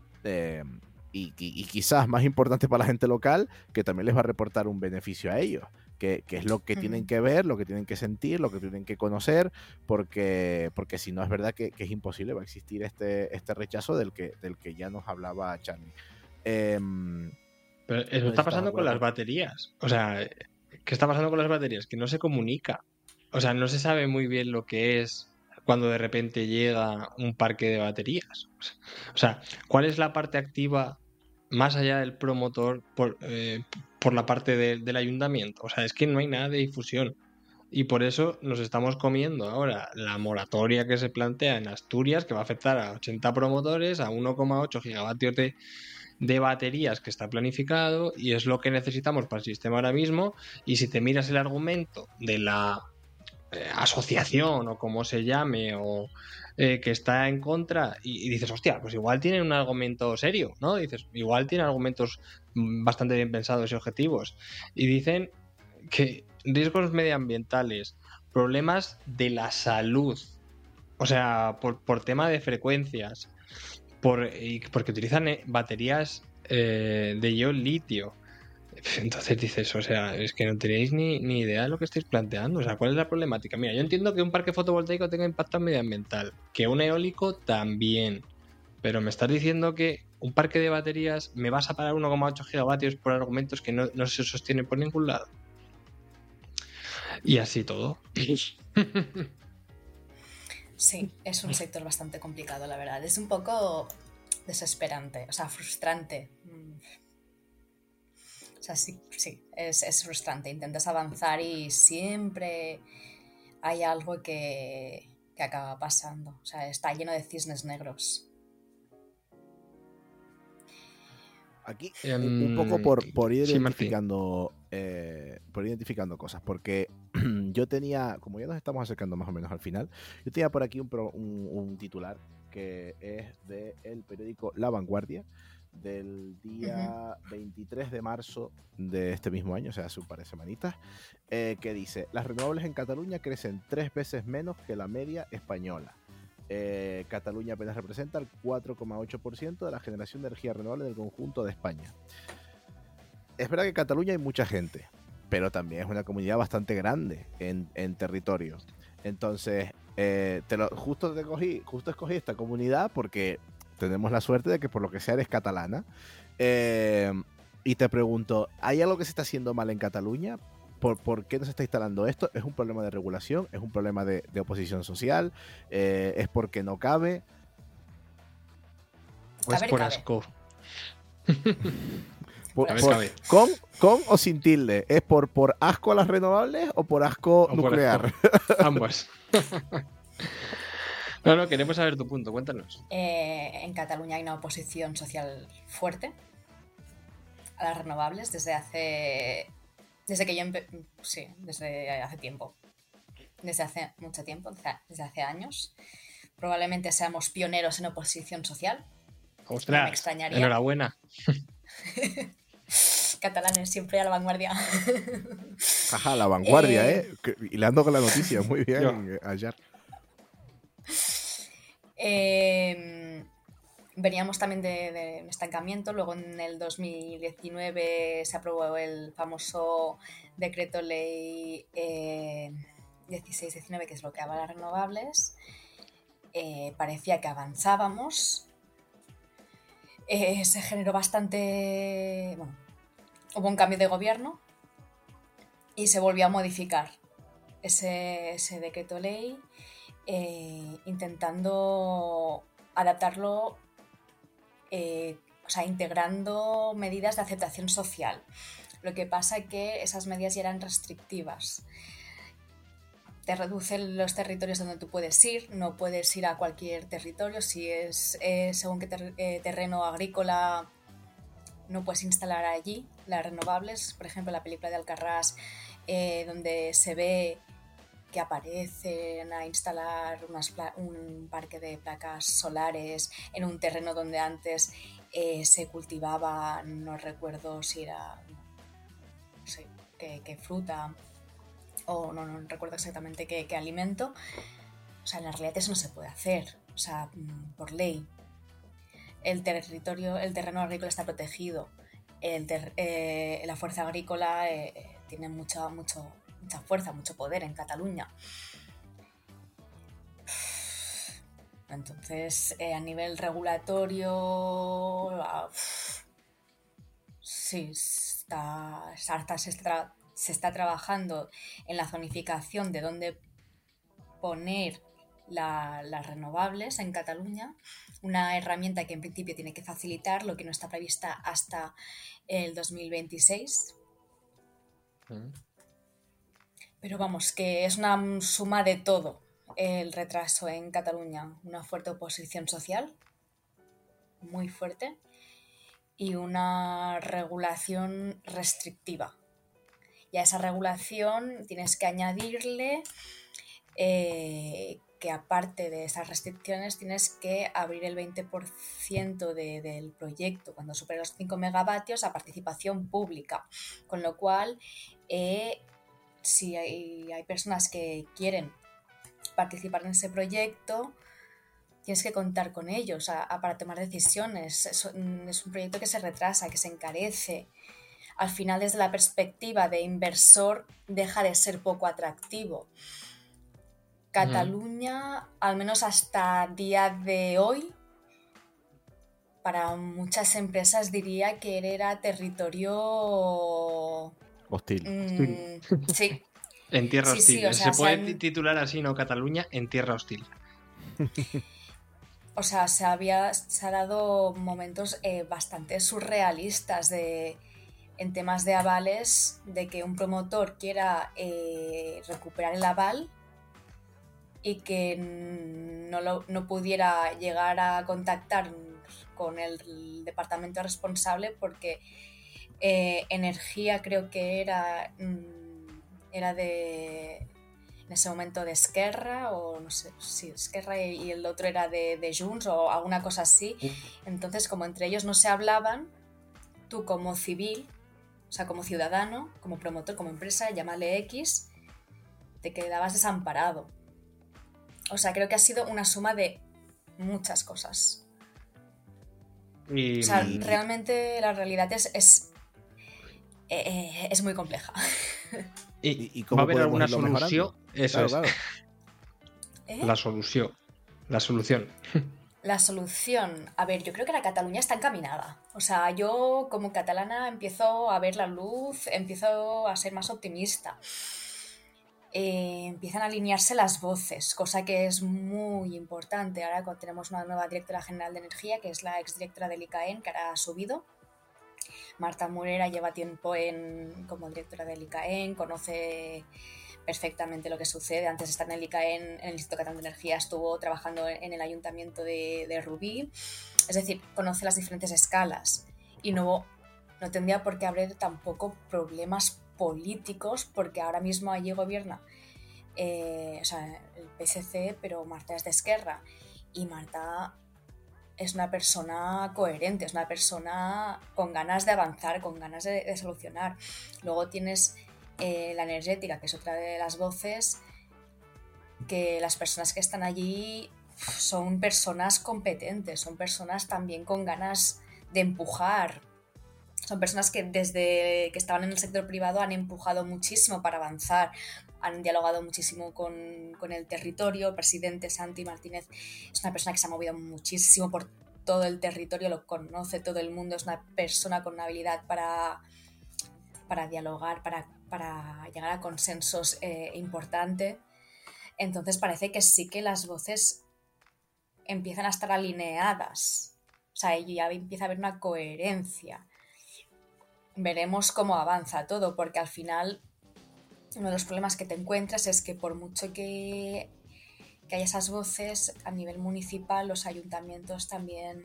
eh, y, y, y quizás más importante para la gente local, que también les va a reportar un beneficio a ellos, que, que es lo que mm. tienen que ver, lo que tienen que sentir, lo que tienen que conocer, porque, porque si no es verdad que, que es imposible, va a existir este, este rechazo del que, del que ya nos hablaba Charlie. Eh,
Pero eso está pasando con las baterías. O sea, ¿qué está pasando con las baterías? Que no se comunica. O sea, no se sabe muy bien lo que es cuando de repente llega un parque de baterías. O sea, ¿cuál es la parte activa más allá del promotor por, eh, por la parte de, del ayuntamiento? O sea, es que no hay nada de difusión. Y por eso nos estamos comiendo ahora la moratoria que se plantea en Asturias, que va a afectar a ochenta promotores, a uno coma ocho gigavatios de, de baterías que está planificado, y es lo que necesitamos para el sistema ahora mismo. Y si te miras el argumento de la Eh, asociación o como se llame o eh, que está en contra y, y dices, hostia, pues igual tiene un argumento serio, ¿no? Dices, igual tiene argumentos bastante bien pensados y objetivos, y dicen que riesgos medioambientales, problemas de la salud, o sea, por, por tema de frecuencias, por, y porque utilizan eh, baterías eh, de ion litio. Entonces dices, o sea, es que no tenéis ni, ni idea de lo que estáis planteando. O sea, ¿cuál es la problemática? Mira, yo entiendo que un parque fotovoltaico tenga impacto medioambiental, que un eólico también, pero me estás diciendo que un parque de baterías me vas a parar uno coma ocho gigavatios por argumentos que no, no se sostienen por ningún lado. Y así todo.
Sí, es un sector bastante complicado, la verdad. Es un poco desesperante, o sea, frustrante. O sea, sí, sí es, es frustrante. Intentas avanzar y siempre hay algo que, que acaba pasando. O sea, está lleno de cisnes negros.
Aquí, um, un, un poco por, por ir
sí,
identificando eh, por ir identificando cosas, porque yo tenía, como ya nos estamos acercando más o menos al final, yo tenía por aquí un, pro, un, un titular que es del periódico La Vanguardia, del día uh-huh. veintitrés de marzo de este mismo año, o sea, hace un par de semanitas, eh, que dice: las renovables en Cataluña crecen tres veces menos que la media española. Eh, Cataluña apenas representa el cuatro coma ocho por ciento de la generación de energía renovable del conjunto de España. Es verdad que en Cataluña hay mucha gente, pero también es una comunidad bastante grande en, en territorio. Entonces, eh, te lo, justo, te cogí, justo escogí esta comunidad porque tenemos la suerte de que por lo que sea eres catalana. Eh, y te pregunto, ¿hay algo que se está haciendo mal en Cataluña? ¿Por, ¿Por qué no se está instalando esto? ¿Es un problema de regulación? ¿Es un problema de, de oposición social? Eh, ¿Es porque no cabe?
¿O es por asco?
Por, por, ¿con, ¿Con o sin tilde? ¿Es por, por asco a las renovables o por asco o nuclear?
Por asco. Ambos. No, no, queremos saber tu punto, cuéntanos.
Eh, en Cataluña hay una oposición social fuerte a las renovables desde hace... Desde que yo empe... Sí, desde hace tiempo. Desde hace mucho tiempo, desde hace años. Probablemente seamos pioneros en oposición social.
¡Ostras! No me extrañaría. Enhorabuena.
Catalanes, siempre a la vanguardia.
Jaja, la vanguardia, ¿eh? ¿eh? Hilando con la noticia, muy bien, ayer.
Eh, veníamos también de, de estancamiento. Luego en el dos mil diecinueve se aprobó el famoso decreto ley eh, dieciséis diecinueve que desbloqueaba las renovables. Eh, parecía que avanzábamos. Eh, se generó bastante... Bueno, hubo un cambio de gobierno y se volvió a modificar ese, ese decreto ley, eh, intentando adaptarlo, eh, o sea, integrando medidas de aceptación social. Lo que pasa es que esas medidas ya eran restrictivas. Te reducen los territorios donde tú puedes ir, no puedes ir a cualquier territorio. Si es eh, según qué ter- eh, terreno agrícola, no puedes instalar allí las renovables. Por ejemplo, la película de Alcarràs, eh, donde se ve que aparecen a instalar unas pla- un parque de placas solares en un terreno donde antes eh, se cultivaba, no recuerdo si era, no sé, qué, qué fruta, o no, no recuerdo exactamente qué, qué alimento. O sea, en la realidad eso no se puede hacer, o sea, por ley. El territorio, el terreno agrícola está protegido. El ter, eh, la fuerza agrícola eh, tiene mucha, mucho, mucha fuerza, mucho poder en Cataluña. Entonces, eh, a nivel regulatorio, uh, sí, está, está, se, está, se está trabajando en la zonificación de dónde poner la, las renovables en Cataluña, una herramienta que en principio tiene que facilitar, lo que no está prevista hasta el dos mil veintiséis. Mm. Pero vamos, que es una suma de todo el retraso en Cataluña, una fuerte oposición social, muy fuerte, y una regulación restrictiva. Y a esa regulación tienes que añadirle eh, que aparte de esas restricciones tienes que abrir el veinte por ciento de, del proyecto cuando supere los cinco megavatios a participación pública, con lo cual eh, si hay, hay personas que quieren participar en ese proyecto, tienes que contar con ellos a, a, para tomar decisiones. Es, es un proyecto que se retrasa, que se encarece. Al final, desde la perspectiva de inversor, deja de ser poco atractivo. Cataluña, uh-huh. al menos hasta día de hoy, para muchas empresas diría que era territorio
hostil.
Mmm, sí.
En tierra
sí,
hostil.
Sí, o sea,
se puede
han...
titular así, ¿no? Cataluña en tierra hostil.
O sea, se, había, se ha dado momentos eh, bastante surrealistas de, en temas de avales, de que un promotor quiera eh, recuperar el aval y que no, lo, no pudiera llegar a contactar con el departamento responsable porque eh, energía creo que era, era de en ese momento de Esquerra, o no sé si Esquerra y, y el otro era de, de Junts o alguna cosa así. Entonces, como entre ellos no se hablaban, tú como civil, o sea, como ciudadano, como promotor, como empresa, llámale X, te quedabas desamparado. O sea, creo que ha sido una suma de muchas cosas.
Y,
o sea, realmente la realidad es, es, eh, es muy compleja.
y,
¿Y, y cómo
va a haber
podemos
alguna
irlo
solución.
mejorando?
Eso
Claro,
es.
claro.
¿Eh?
La solución. La solución.
La solución, a ver, yo creo que la Cataluña está encaminada. O sea, yo como catalana empiezo a ver la luz, empiezo a ser más optimista. Eh, empiezan a alinearse las voces, cosa que es muy importante. Ahora tenemos una nueva directora general de energía, que es la exdirectora del I C A E N, que ahora ha subido. Marta Morera lleva tiempo en, como directora del I C A E N, conoce perfectamente lo que sucede. Antes de estar en el I C A E N, en el Instituto Catalán de Energía, estuvo trabajando en el ayuntamiento de, de Rubí. Es decir, conoce las diferentes escalas y no, no tendría por qué haber tampoco problemas políticos, porque ahora mismo allí gobierna eh, o sea, el P S C, pero Marta es de Esquerra y Marta es una persona coherente, es una persona con ganas de avanzar, con ganas de, de solucionar. Luego tienes eh, la energética, que es otra de las voces, que las personas que están allí son personas competentes, son personas también con ganas de empujar. Son personas que desde que estaban en el sector privado han empujado muchísimo para avanzar, han dialogado muchísimo con, con el territorio. El presidente Santi Martínez es una persona que se ha movido muchísimo por todo el territorio, lo conoce todo el mundo, es una persona con una habilidad para, para dialogar, para, para llegar a consensos eh, importante. Entonces parece que sí que las voces empiezan a estar alineadas, o sea, ya empieza a haber una coherencia. Veremos cómo avanza todo, porque al final uno de los problemas que te encuentras es que por mucho que, que haya esas voces a nivel municipal, los ayuntamientos también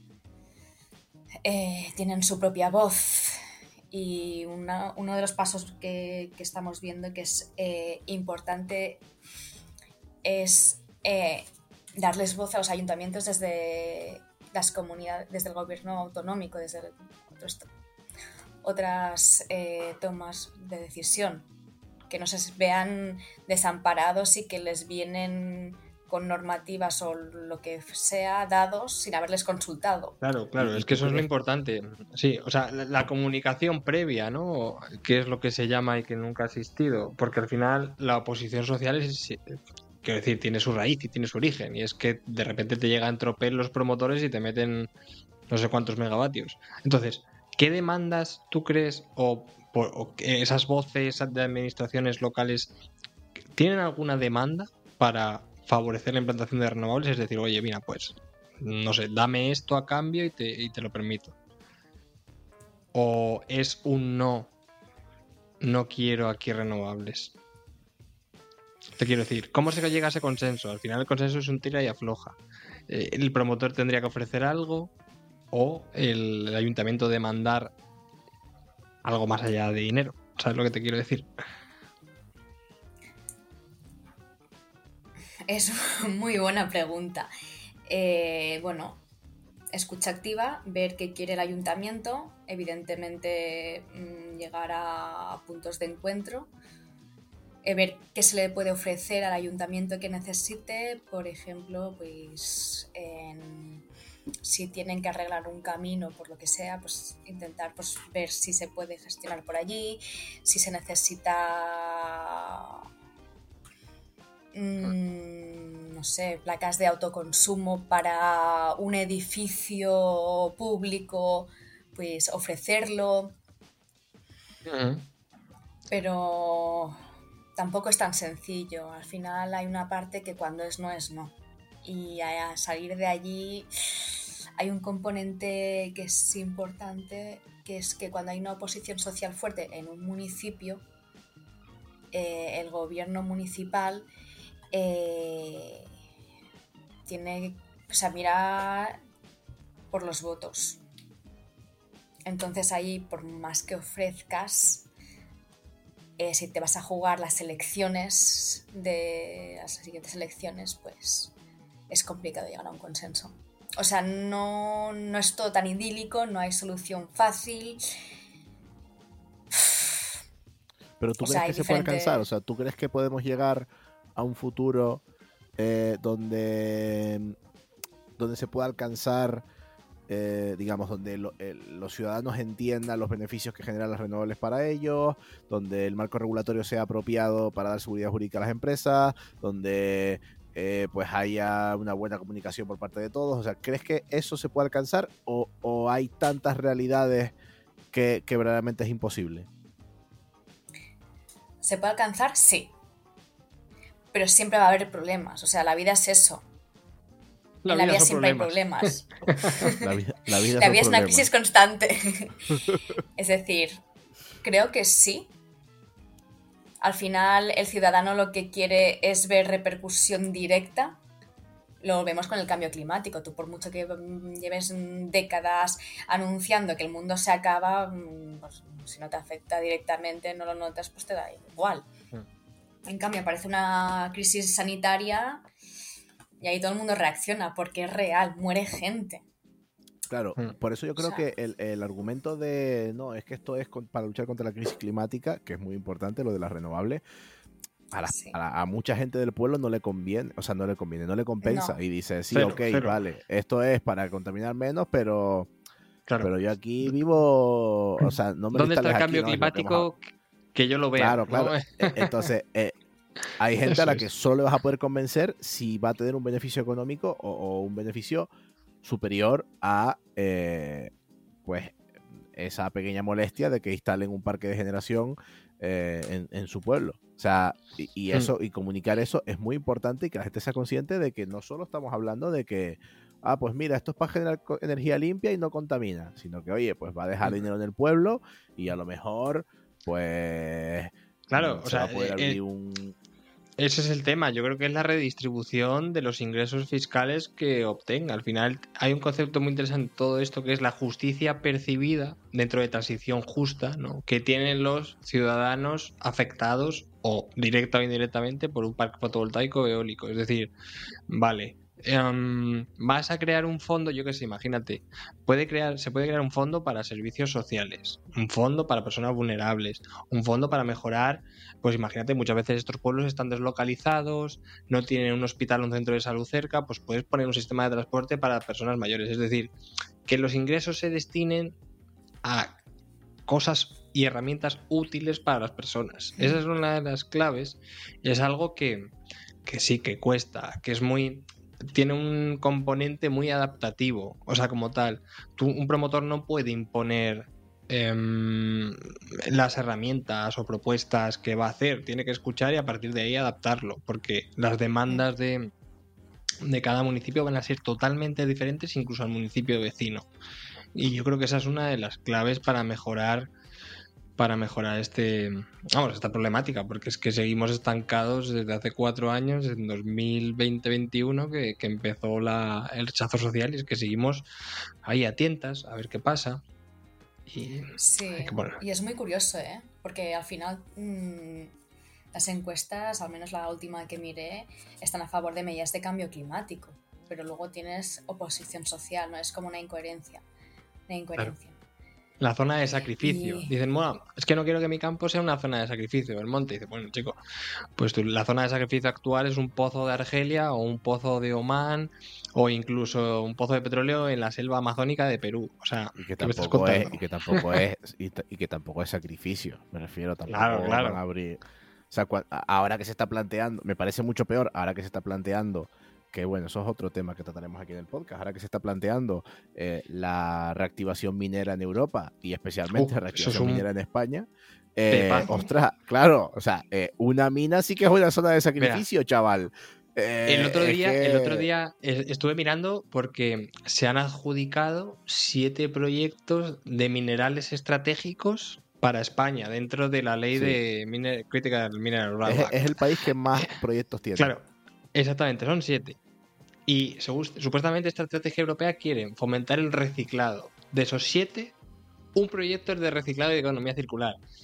eh, tienen su propia voz. Y una, uno de los pasos que, que estamos viendo que es eh, importante es eh, darles voz a los ayuntamientos desde las comunidades, desde el gobierno autonómico, desde el, otros, otras eh, tomas de decisión, que no se vean desamparados y que les vienen con normativas o lo que sea dados sin haberles consultado.
Claro, claro, es que eso es lo importante. Sí, o sea, la, la comunicación previa, ¿no? Que es lo que se llama y que nunca ha existido, porque al final la oposición social es, quiero decir, tiene su raíz y tiene su origen, y es que de repente te llegan tropel los promotores y te meten no sé cuántos megavatios. Entonces, ¿qué demandas tú crees o, o esas voces de administraciones locales tienen alguna demanda para favorecer la implantación de renovables? Es decir, oye, mira, pues, no sé, dame esto a cambio y te, y te lo permito. ¿O es un no, no quiero aquí renovables? Te quiero decir, ¿cómo se llega a ese consenso? Al final el consenso es un tira y afloja. Eh, el promotor tendría que ofrecer algo o el, el ayuntamiento demandar algo más allá de dinero. ¿Sabes lo que te quiero decir?
Es muy buena pregunta. Eh, bueno, escucha activa, ver qué quiere el ayuntamiento, evidentemente mmm, llegar a puntos de encuentro, eh, ver qué se le puede ofrecer al ayuntamiento que necesite, por ejemplo, pues en, si tienen que arreglar un camino por lo que sea, pues intentar pues, ver si se puede gestionar por allí, si se necesita mmm, no sé, placas de autoconsumo para un edificio público, pues ofrecerlo. Uh-huh. Pero tampoco es tan sencillo. Al final hay una parte que cuando es no es no. Y a salir de allí hay un componente que es importante, que es que cuando hay una oposición social fuerte en un municipio, eh, el gobierno municipal Eh, tiene, o sea, mira por los votos. Entonces ahí, por más que ofrezcas, eh, si te vas a jugar las elecciones de las siguientes elecciones, pues es complicado llegar a un consenso. O sea, no, no es todo tan idílico, no hay solución fácil.
Pero tú
O
crees
sea,
que
hay
se puede
diferentes-
alcanzar, o sea, tú crees que podemos llegar a un futuro eh, donde, donde se pueda alcanzar, eh, digamos, donde lo- el- los ciudadanos entiendan los beneficios que generan las renovables para ellos, donde el marco regulatorio sea apropiado para dar seguridad jurídica a las empresas, donde eh, pues haya una buena comunicación por parte de todos. O sea, ¿crees que eso se puede alcanzar o, o hay tantas realidades que, que verdaderamente es imposible?
¿Se puede alcanzar? Sí. Pero siempre va a haber problemas. O sea, la vida es eso.
La
en la
vida
vida
son
siempre
problemas.
hay problemas.
La vida, la vida,
La
son
vida es una
problemas.
crisis constante. Es decir, creo que sí. Al final, el ciudadano lo que quiere es ver repercusión directa. Lo vemos con el cambio climático. Tú, por mucho que mm, lleves mm, décadas anunciando que el mundo se acaba, mm, pues, si no te afecta directamente, no lo notas, pues te da igual. En cambio, aparece una crisis sanitaria y ahí todo el mundo reacciona porque es real, muere gente.
Claro,
Mm.
por eso yo creo
O sea-
que el, el argumento de no, es que esto es con- para luchar contra la crisis climática, que es muy importante, lo de las renovables, a, la-
Sí.
a, la- a mucha gente del pueblo no le conviene, o sea, no le conviene, no le compensa.
No.
Y dice, sí,
Cero,
ok,
cero.
vale, esto es para contaminar menos, pero,
Claro.
pero yo aquí vivo, o sea, no me lo
¿Dónde está el
instales aquí,
cambio
¿no? Es lo que hemos
climático que yo lo vea?
Claro,
¿no?
claro. E- Entonces, eh, hay gente a la
Eso
que
es.
solo le vas a poder convencer si va a tener un beneficio económico o, o un beneficio superior a eh, pues esa pequeña molestia de que instalen un parque de generación eh, en, en su pueblo. O sea, y, y eso, y comunicar eso es muy importante y que la gente sea consciente de que no solo estamos hablando de que ah, pues mira, esto es para generar co- energía limpia y no contamina, sino que, oye, pues va a dejar dinero en el pueblo y a lo mejor, pues,
Claro,
mm,
o
se va
sea,
a poder
eh,
abrir
eh,
un...
ese es el tema. Yo creo que es la redistribución de los ingresos fiscales que obtenga. Al final hay un concepto muy interesante en todo esto que es la justicia percibida dentro de transición justa, ¿no? Que tienen los ciudadanos afectados o directa o indirectamente por un parque fotovoltaico eólico. Es decir, vale, em, vas a crear un fondo, yo qué sé, imagínate, puede crear, se puede crear un fondo para servicios sociales, un fondo para personas vulnerables, un fondo para mejorar, pues imagínate, muchas veces estos pueblos están deslocalizados, no tienen un hospital o un centro de salud cerca, pues puedes poner un sistema de transporte para personas mayores, es decir, que los ingresos se destinen a cosas y herramientas útiles para las personas. Esa es una de las claves y es algo que, que sí, que cuesta, que es muy... tiene un componente muy adaptativo, o sea, como tal, tú, un promotor no puede imponer em, las herramientas o propuestas que va a hacer, tiene que escuchar y a partir de ahí adaptarlo, porque las demandas de, de cada municipio van a ser totalmente diferentes, incluso al municipio vecino. Y yo creo que esa es una de las claves para mejorar para mejorar este vamos esta problemática, porque es que seguimos estancados desde hace cuatro años, en dos mil veinte veintiuno, que, que empezó la, el rechazo social, y es que seguimos ahí a tientas a ver qué pasa. Y
Sí,
hay que poner-
y es muy curioso, ¿eh? Porque al final mmm, las encuestas, al menos la última que miré, están a favor de medidas de cambio climático, pero luego tienes oposición social, ¿no? Es como una incoherencia. Una incoherencia.
la zona de sacrificio.
Y-
Dicen, bueno, es que no quiero que mi campo sea una zona de sacrificio, el monte. Dice, bueno, chico, pues tú, la zona de sacrificio actual es un pozo de Argelia o un pozo de Omán o incluso un pozo de petróleo en la selva amazónica de Perú. O sea,
Y que
¿qué me estás
tampoco es,
contando?
y que tampoco es, y, ta- y que tampoco es sacrificio. Me refiero, tampoco
Claro, claro.
van a abrir. O sea, cua- a- ahora que se está planteando, me parece mucho peor, ahora que se está planteando, que bueno, eso es otro tema que trataremos aquí en el podcast, ahora que se está planteando eh, la reactivación minera en Europa y especialmente
Uh,
la
eso es
reactivación
un
minera en España. Eh,
pepazo.
ostras, claro, o sea, eh, una mina sí que es una zona de sacrificio, chaval. Eh,
El otro
es
día,
que-
el otro día eh, estuve mirando porque se han adjudicado siete proyectos de minerales estratégicos para España dentro de la ley
Sí.
de mine- Critical Mineral
es,
Act.
es el país que más proyectos tiene.
Claro, exactamente, son siete. Y segu- supuestamente esta estrategia europea quiere fomentar el reciclado. De esos siete, un proyecto es de reciclado y de economía circular.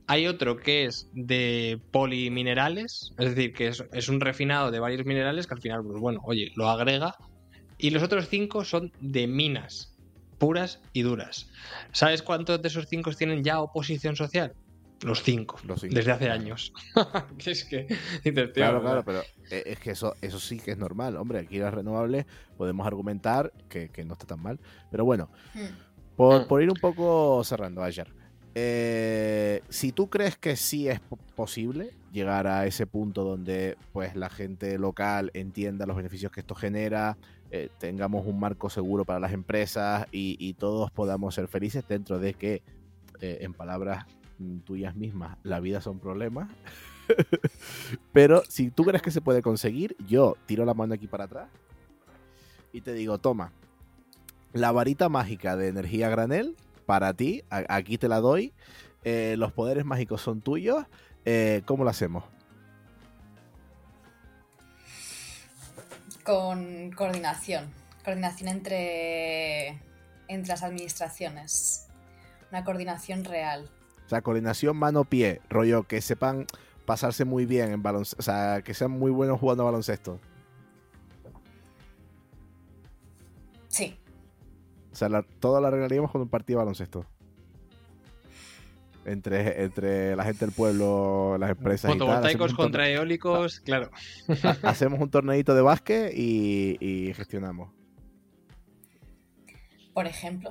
Hay otro que es de poliminerales, es decir, que es, es un refinado de varios minerales que al final, pues bueno, oye, lo agrega. Y los otros cinco son de minas, puras y duras. ¿Sabes cuántos de esos cinco tienen ya oposición social? Los cinco,
Los cinco,
desde hace
claro.
años. Que es que, dices, tío,
Claro,
o
claro,
sea,
pero eh, es que eso, eso sí que es normal. Hombre, aquí las renovables podemos argumentar que, que no está tan mal. Pero bueno,
Hmm.
por,
Mm.
por ir un poco cerrando, ayer. Eh, si tú crees que sí es po- posible llegar a ese punto donde pues la gente local entienda los beneficios que esto genera, eh, tengamos un marco seguro para las empresas y, y todos podamos ser felices dentro de que, eh, en palabras mm, tuyas mismas, la vida son problemas. Pero si tú crees que se puede conseguir, yo tiro la mano aquí para atrás y te digo, toma, la varita mágica de energía granel, para ti, a- aquí te la doy. Eh, los poderes mágicos son tuyos. Eh, ¿Cómo lo hacemos?
Con coordinación. Coordinación entre, entre las administraciones. Una coordinación real.
O sea, coordinación mano-pie, rollo, que sepan pasarse muy bien en baloncesto, o sea, que sean muy buenos jugando a baloncesto.
Sí.
O sea, la- todo lo arreglaríamos con un partido de baloncesto. Entre, entre la gente del pueblo, las empresas y tal. Hacemos
fotovoltaicos
un,
contra
torne-
eólicos, claro.
ha- hacemos un torneito de básquet y, y gestionamos.
Por ejemplo.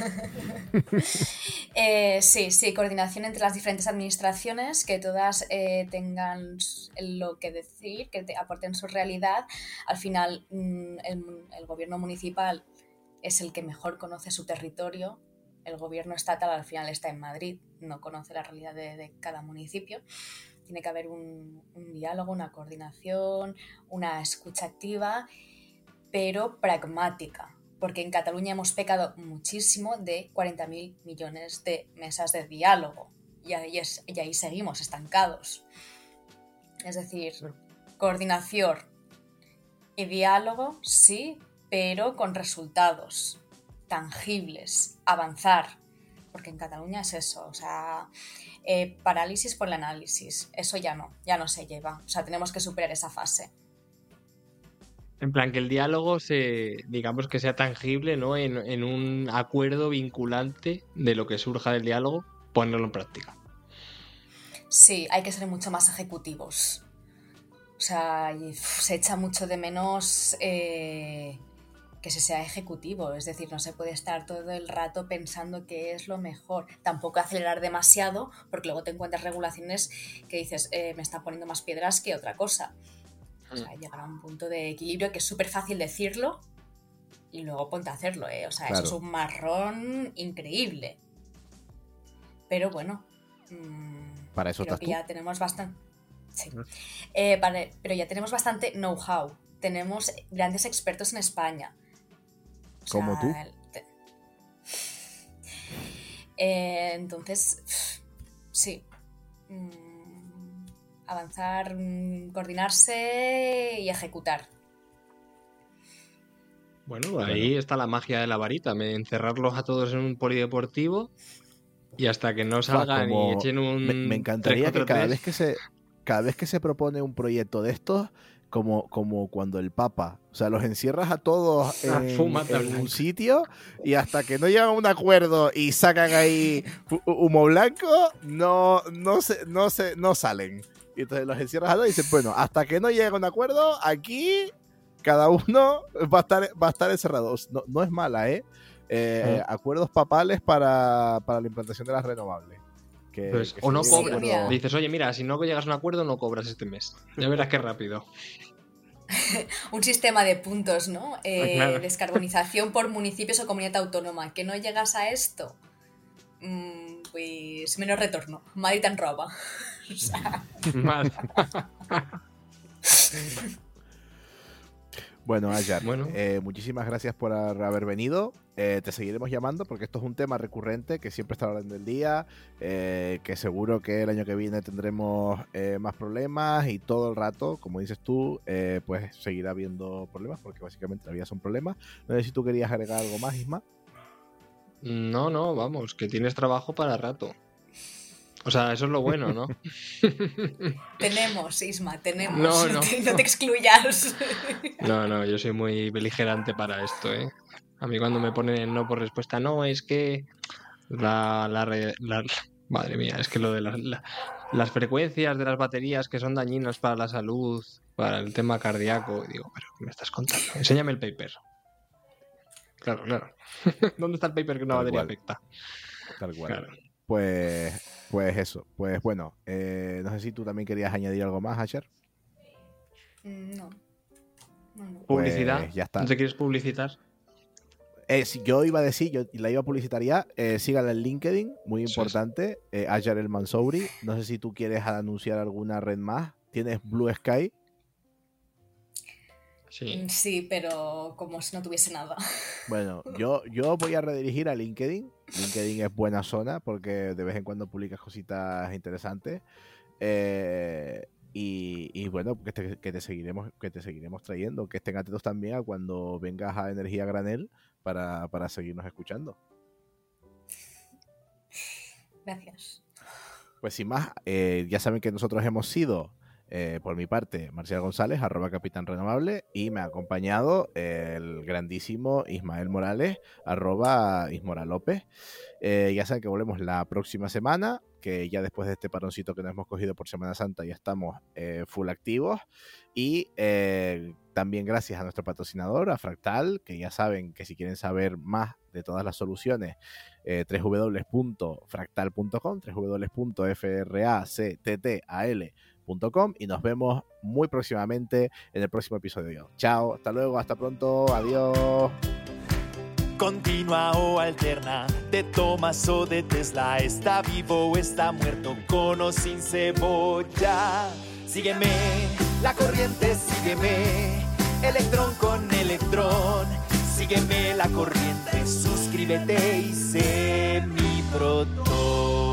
Eh, sí, sí, coordinación entre las diferentes administraciones, que todas eh, tengan lo que decir, que te aporten su realidad. Al final, mm, el, el gobierno municipal es el que mejor conoce su territorio. El gobierno estatal al final está en Madrid, no conoce la realidad de, de cada municipio. Tiene que haber un, un diálogo, una coordinación, una escucha activa, pero pragmática. Porque en Cataluña hemos pecado muchísimo de cuarenta mil millones de mesas de diálogo y ahí, es, y ahí seguimos estancados. Es decir, coordinación y diálogo, sí, pero con resultados tangibles, avanzar. Porque en Cataluña es eso, o sea, eh, parálisis por el análisis, eso ya no, ya no se lleva. O sea, tenemos que superar esa fase.
En plan, que el diálogo se, digamos que sea tangible, ¿no? En, en un acuerdo vinculante de lo que surja del diálogo, ponerlo en práctica.
Sí, hay que ser mucho más ejecutivos. O sea, y, uf, se echa mucho de menos eh, que se sea ejecutivo. Es decir, no se puede estar todo el rato pensando qué es lo mejor. Tampoco acelerar demasiado, porque luego te encuentras regulaciones que dices, eh, me está poniendo más piedras que otra cosa. O sea, llegar a un punto de equilibrio que es súper fácil decirlo y luego ponte a hacerlo, ¿eh? O sea,
Claro.
eso es un marrón increíble. Pero bueno, mmm,
Para eso
creo
estás
que
tú.
ya tenemos bastante... Sí. Eh, vale, pero ya tenemos bastante know-how. Tenemos grandes expertos en España. O sea,
Como tú.
te- Eh, entonces, sí. Mm, avanzar, mm, coordinarse y ejecutar.
Bueno, ahí está la magia de la varita, me- encerrarlos a todos en un polideportivo y hasta que no
O sea,
salgan y
como
echen un
me, me encantaría que cada vez que se cada vez que se propone un proyecto de estos, como, como cuando el Papa, o sea, los encierras a todos
Ah,
en,
fumata
en un
blanca.
sitio y hasta que no llegan a un acuerdo y sacan ahí hu- humo blanco, no, no, se, no, se, no salen. Y entonces los encierras a todos y dicen, bueno, hasta que no llegue a un acuerdo, aquí cada uno va a estar, va a estar encerrado. No, no es mala, ¿eh? Eh,
Mm.
Acuerdos papales para, para la implantación de las renovables. Que,
Pues,
que
o
se
no
llegue a un
Sí,
cobras.
mira.
Dices, oye, mira, si no llegas a un acuerdo, no cobras este mes. Ya verás qué rápido.
Un sistema de puntos, ¿no? Eh,
claro.
Descarbonización por municipios o comunidad autónoma. ¿Que no llegas a esto? Mm, pues menos retorno. Madrid en roba. O sea,
Mal.
Bueno, Ayar,
Bueno.
eh, muchísimas gracias por haber venido. Eh, te seguiremos llamando porque esto es un tema recurrente que siempre está hablando del día, eh, que seguro que el año que viene tendremos eh, más problemas y todo el rato, como dices tú, eh, pues seguirá habiendo problemas porque básicamente la vida son problemas. No sé si tú querías agregar algo más, Isma.
No, no, vamos, que tienes trabajo para rato. O sea, eso es lo bueno, ¿no?
Tenemos, Isma, tenemos.
No, no.
No te, no te excluyas.
No, no, yo soy muy beligerante para esto, ¿eh? A mí cuando me ponen el no por respuesta, no, es que la, la, re- la- madre mía, es que lo de las, la- las frecuencias de las baterías que son dañinas para la salud, para el tema cardíaco, digo, pero ¿qué me estás contando? Enséñame el paper. Claro, claro. ¿Dónde está el paper que una
Tal
batería
cual.
afecta?
Tal cual.
Claro.
Pues, pues eso. Pues bueno, eh, no sé si tú también querías añadir algo más, Asher.
Mm, No. No, no.
¿Publicidad?
Pues ya está.
¿No te quieres publicitar?
Eh, si yo iba a decir, yo la iba a publicitar ya, eh, síganla en LinkedIn, muy
Eso es.
importante, eh, Asher El Mansouri. No sé si tú quieres anunciar alguna red más. Tienes Blue Sky.
Sí.
Mm, Sí, pero como si no tuviese nada.
Bueno, yo, yo voy a redirigir a LinkedIn. LinkedIn es buena zona porque de vez en cuando publicas cositas interesantes. Eh, y, y bueno, que te, que te seguiremos, que te seguiremos trayendo. Que estén atentos también a cuando vengas a Energía Granel para, para seguirnos escuchando.
Gracias.
Pues sin más, eh, ya saben que nosotros hemos sido, eh, por mi parte, Marcial González, arroba Capitán Renovable, y me ha acompañado el grandísimo Ismael Morales, arroba Ismora López. Eh, ya saben que volvemos la próxima semana, que ya después de este paroncito que nos hemos cogido por Semana Santa ya estamos eh, full activos. Y eh, también gracias a nuestro patrocinador, a Fractal, que ya saben que si quieren saber más de todas las soluciones, eh, doble u doble u doble u punto fractal punto com, doble u doble u doble u punto fracttal punto com, y nos vemos muy próximamente en el próximo episodio. Chao, hasta luego, hasta pronto, adiós.
Continua o alterna, de Thomas o de Tesla, está vivo o está muerto, con o sin cebolla. Sígueme, la corriente, sígueme, electrón con electrón, sígueme la corriente, suscríbete y sé mi protón.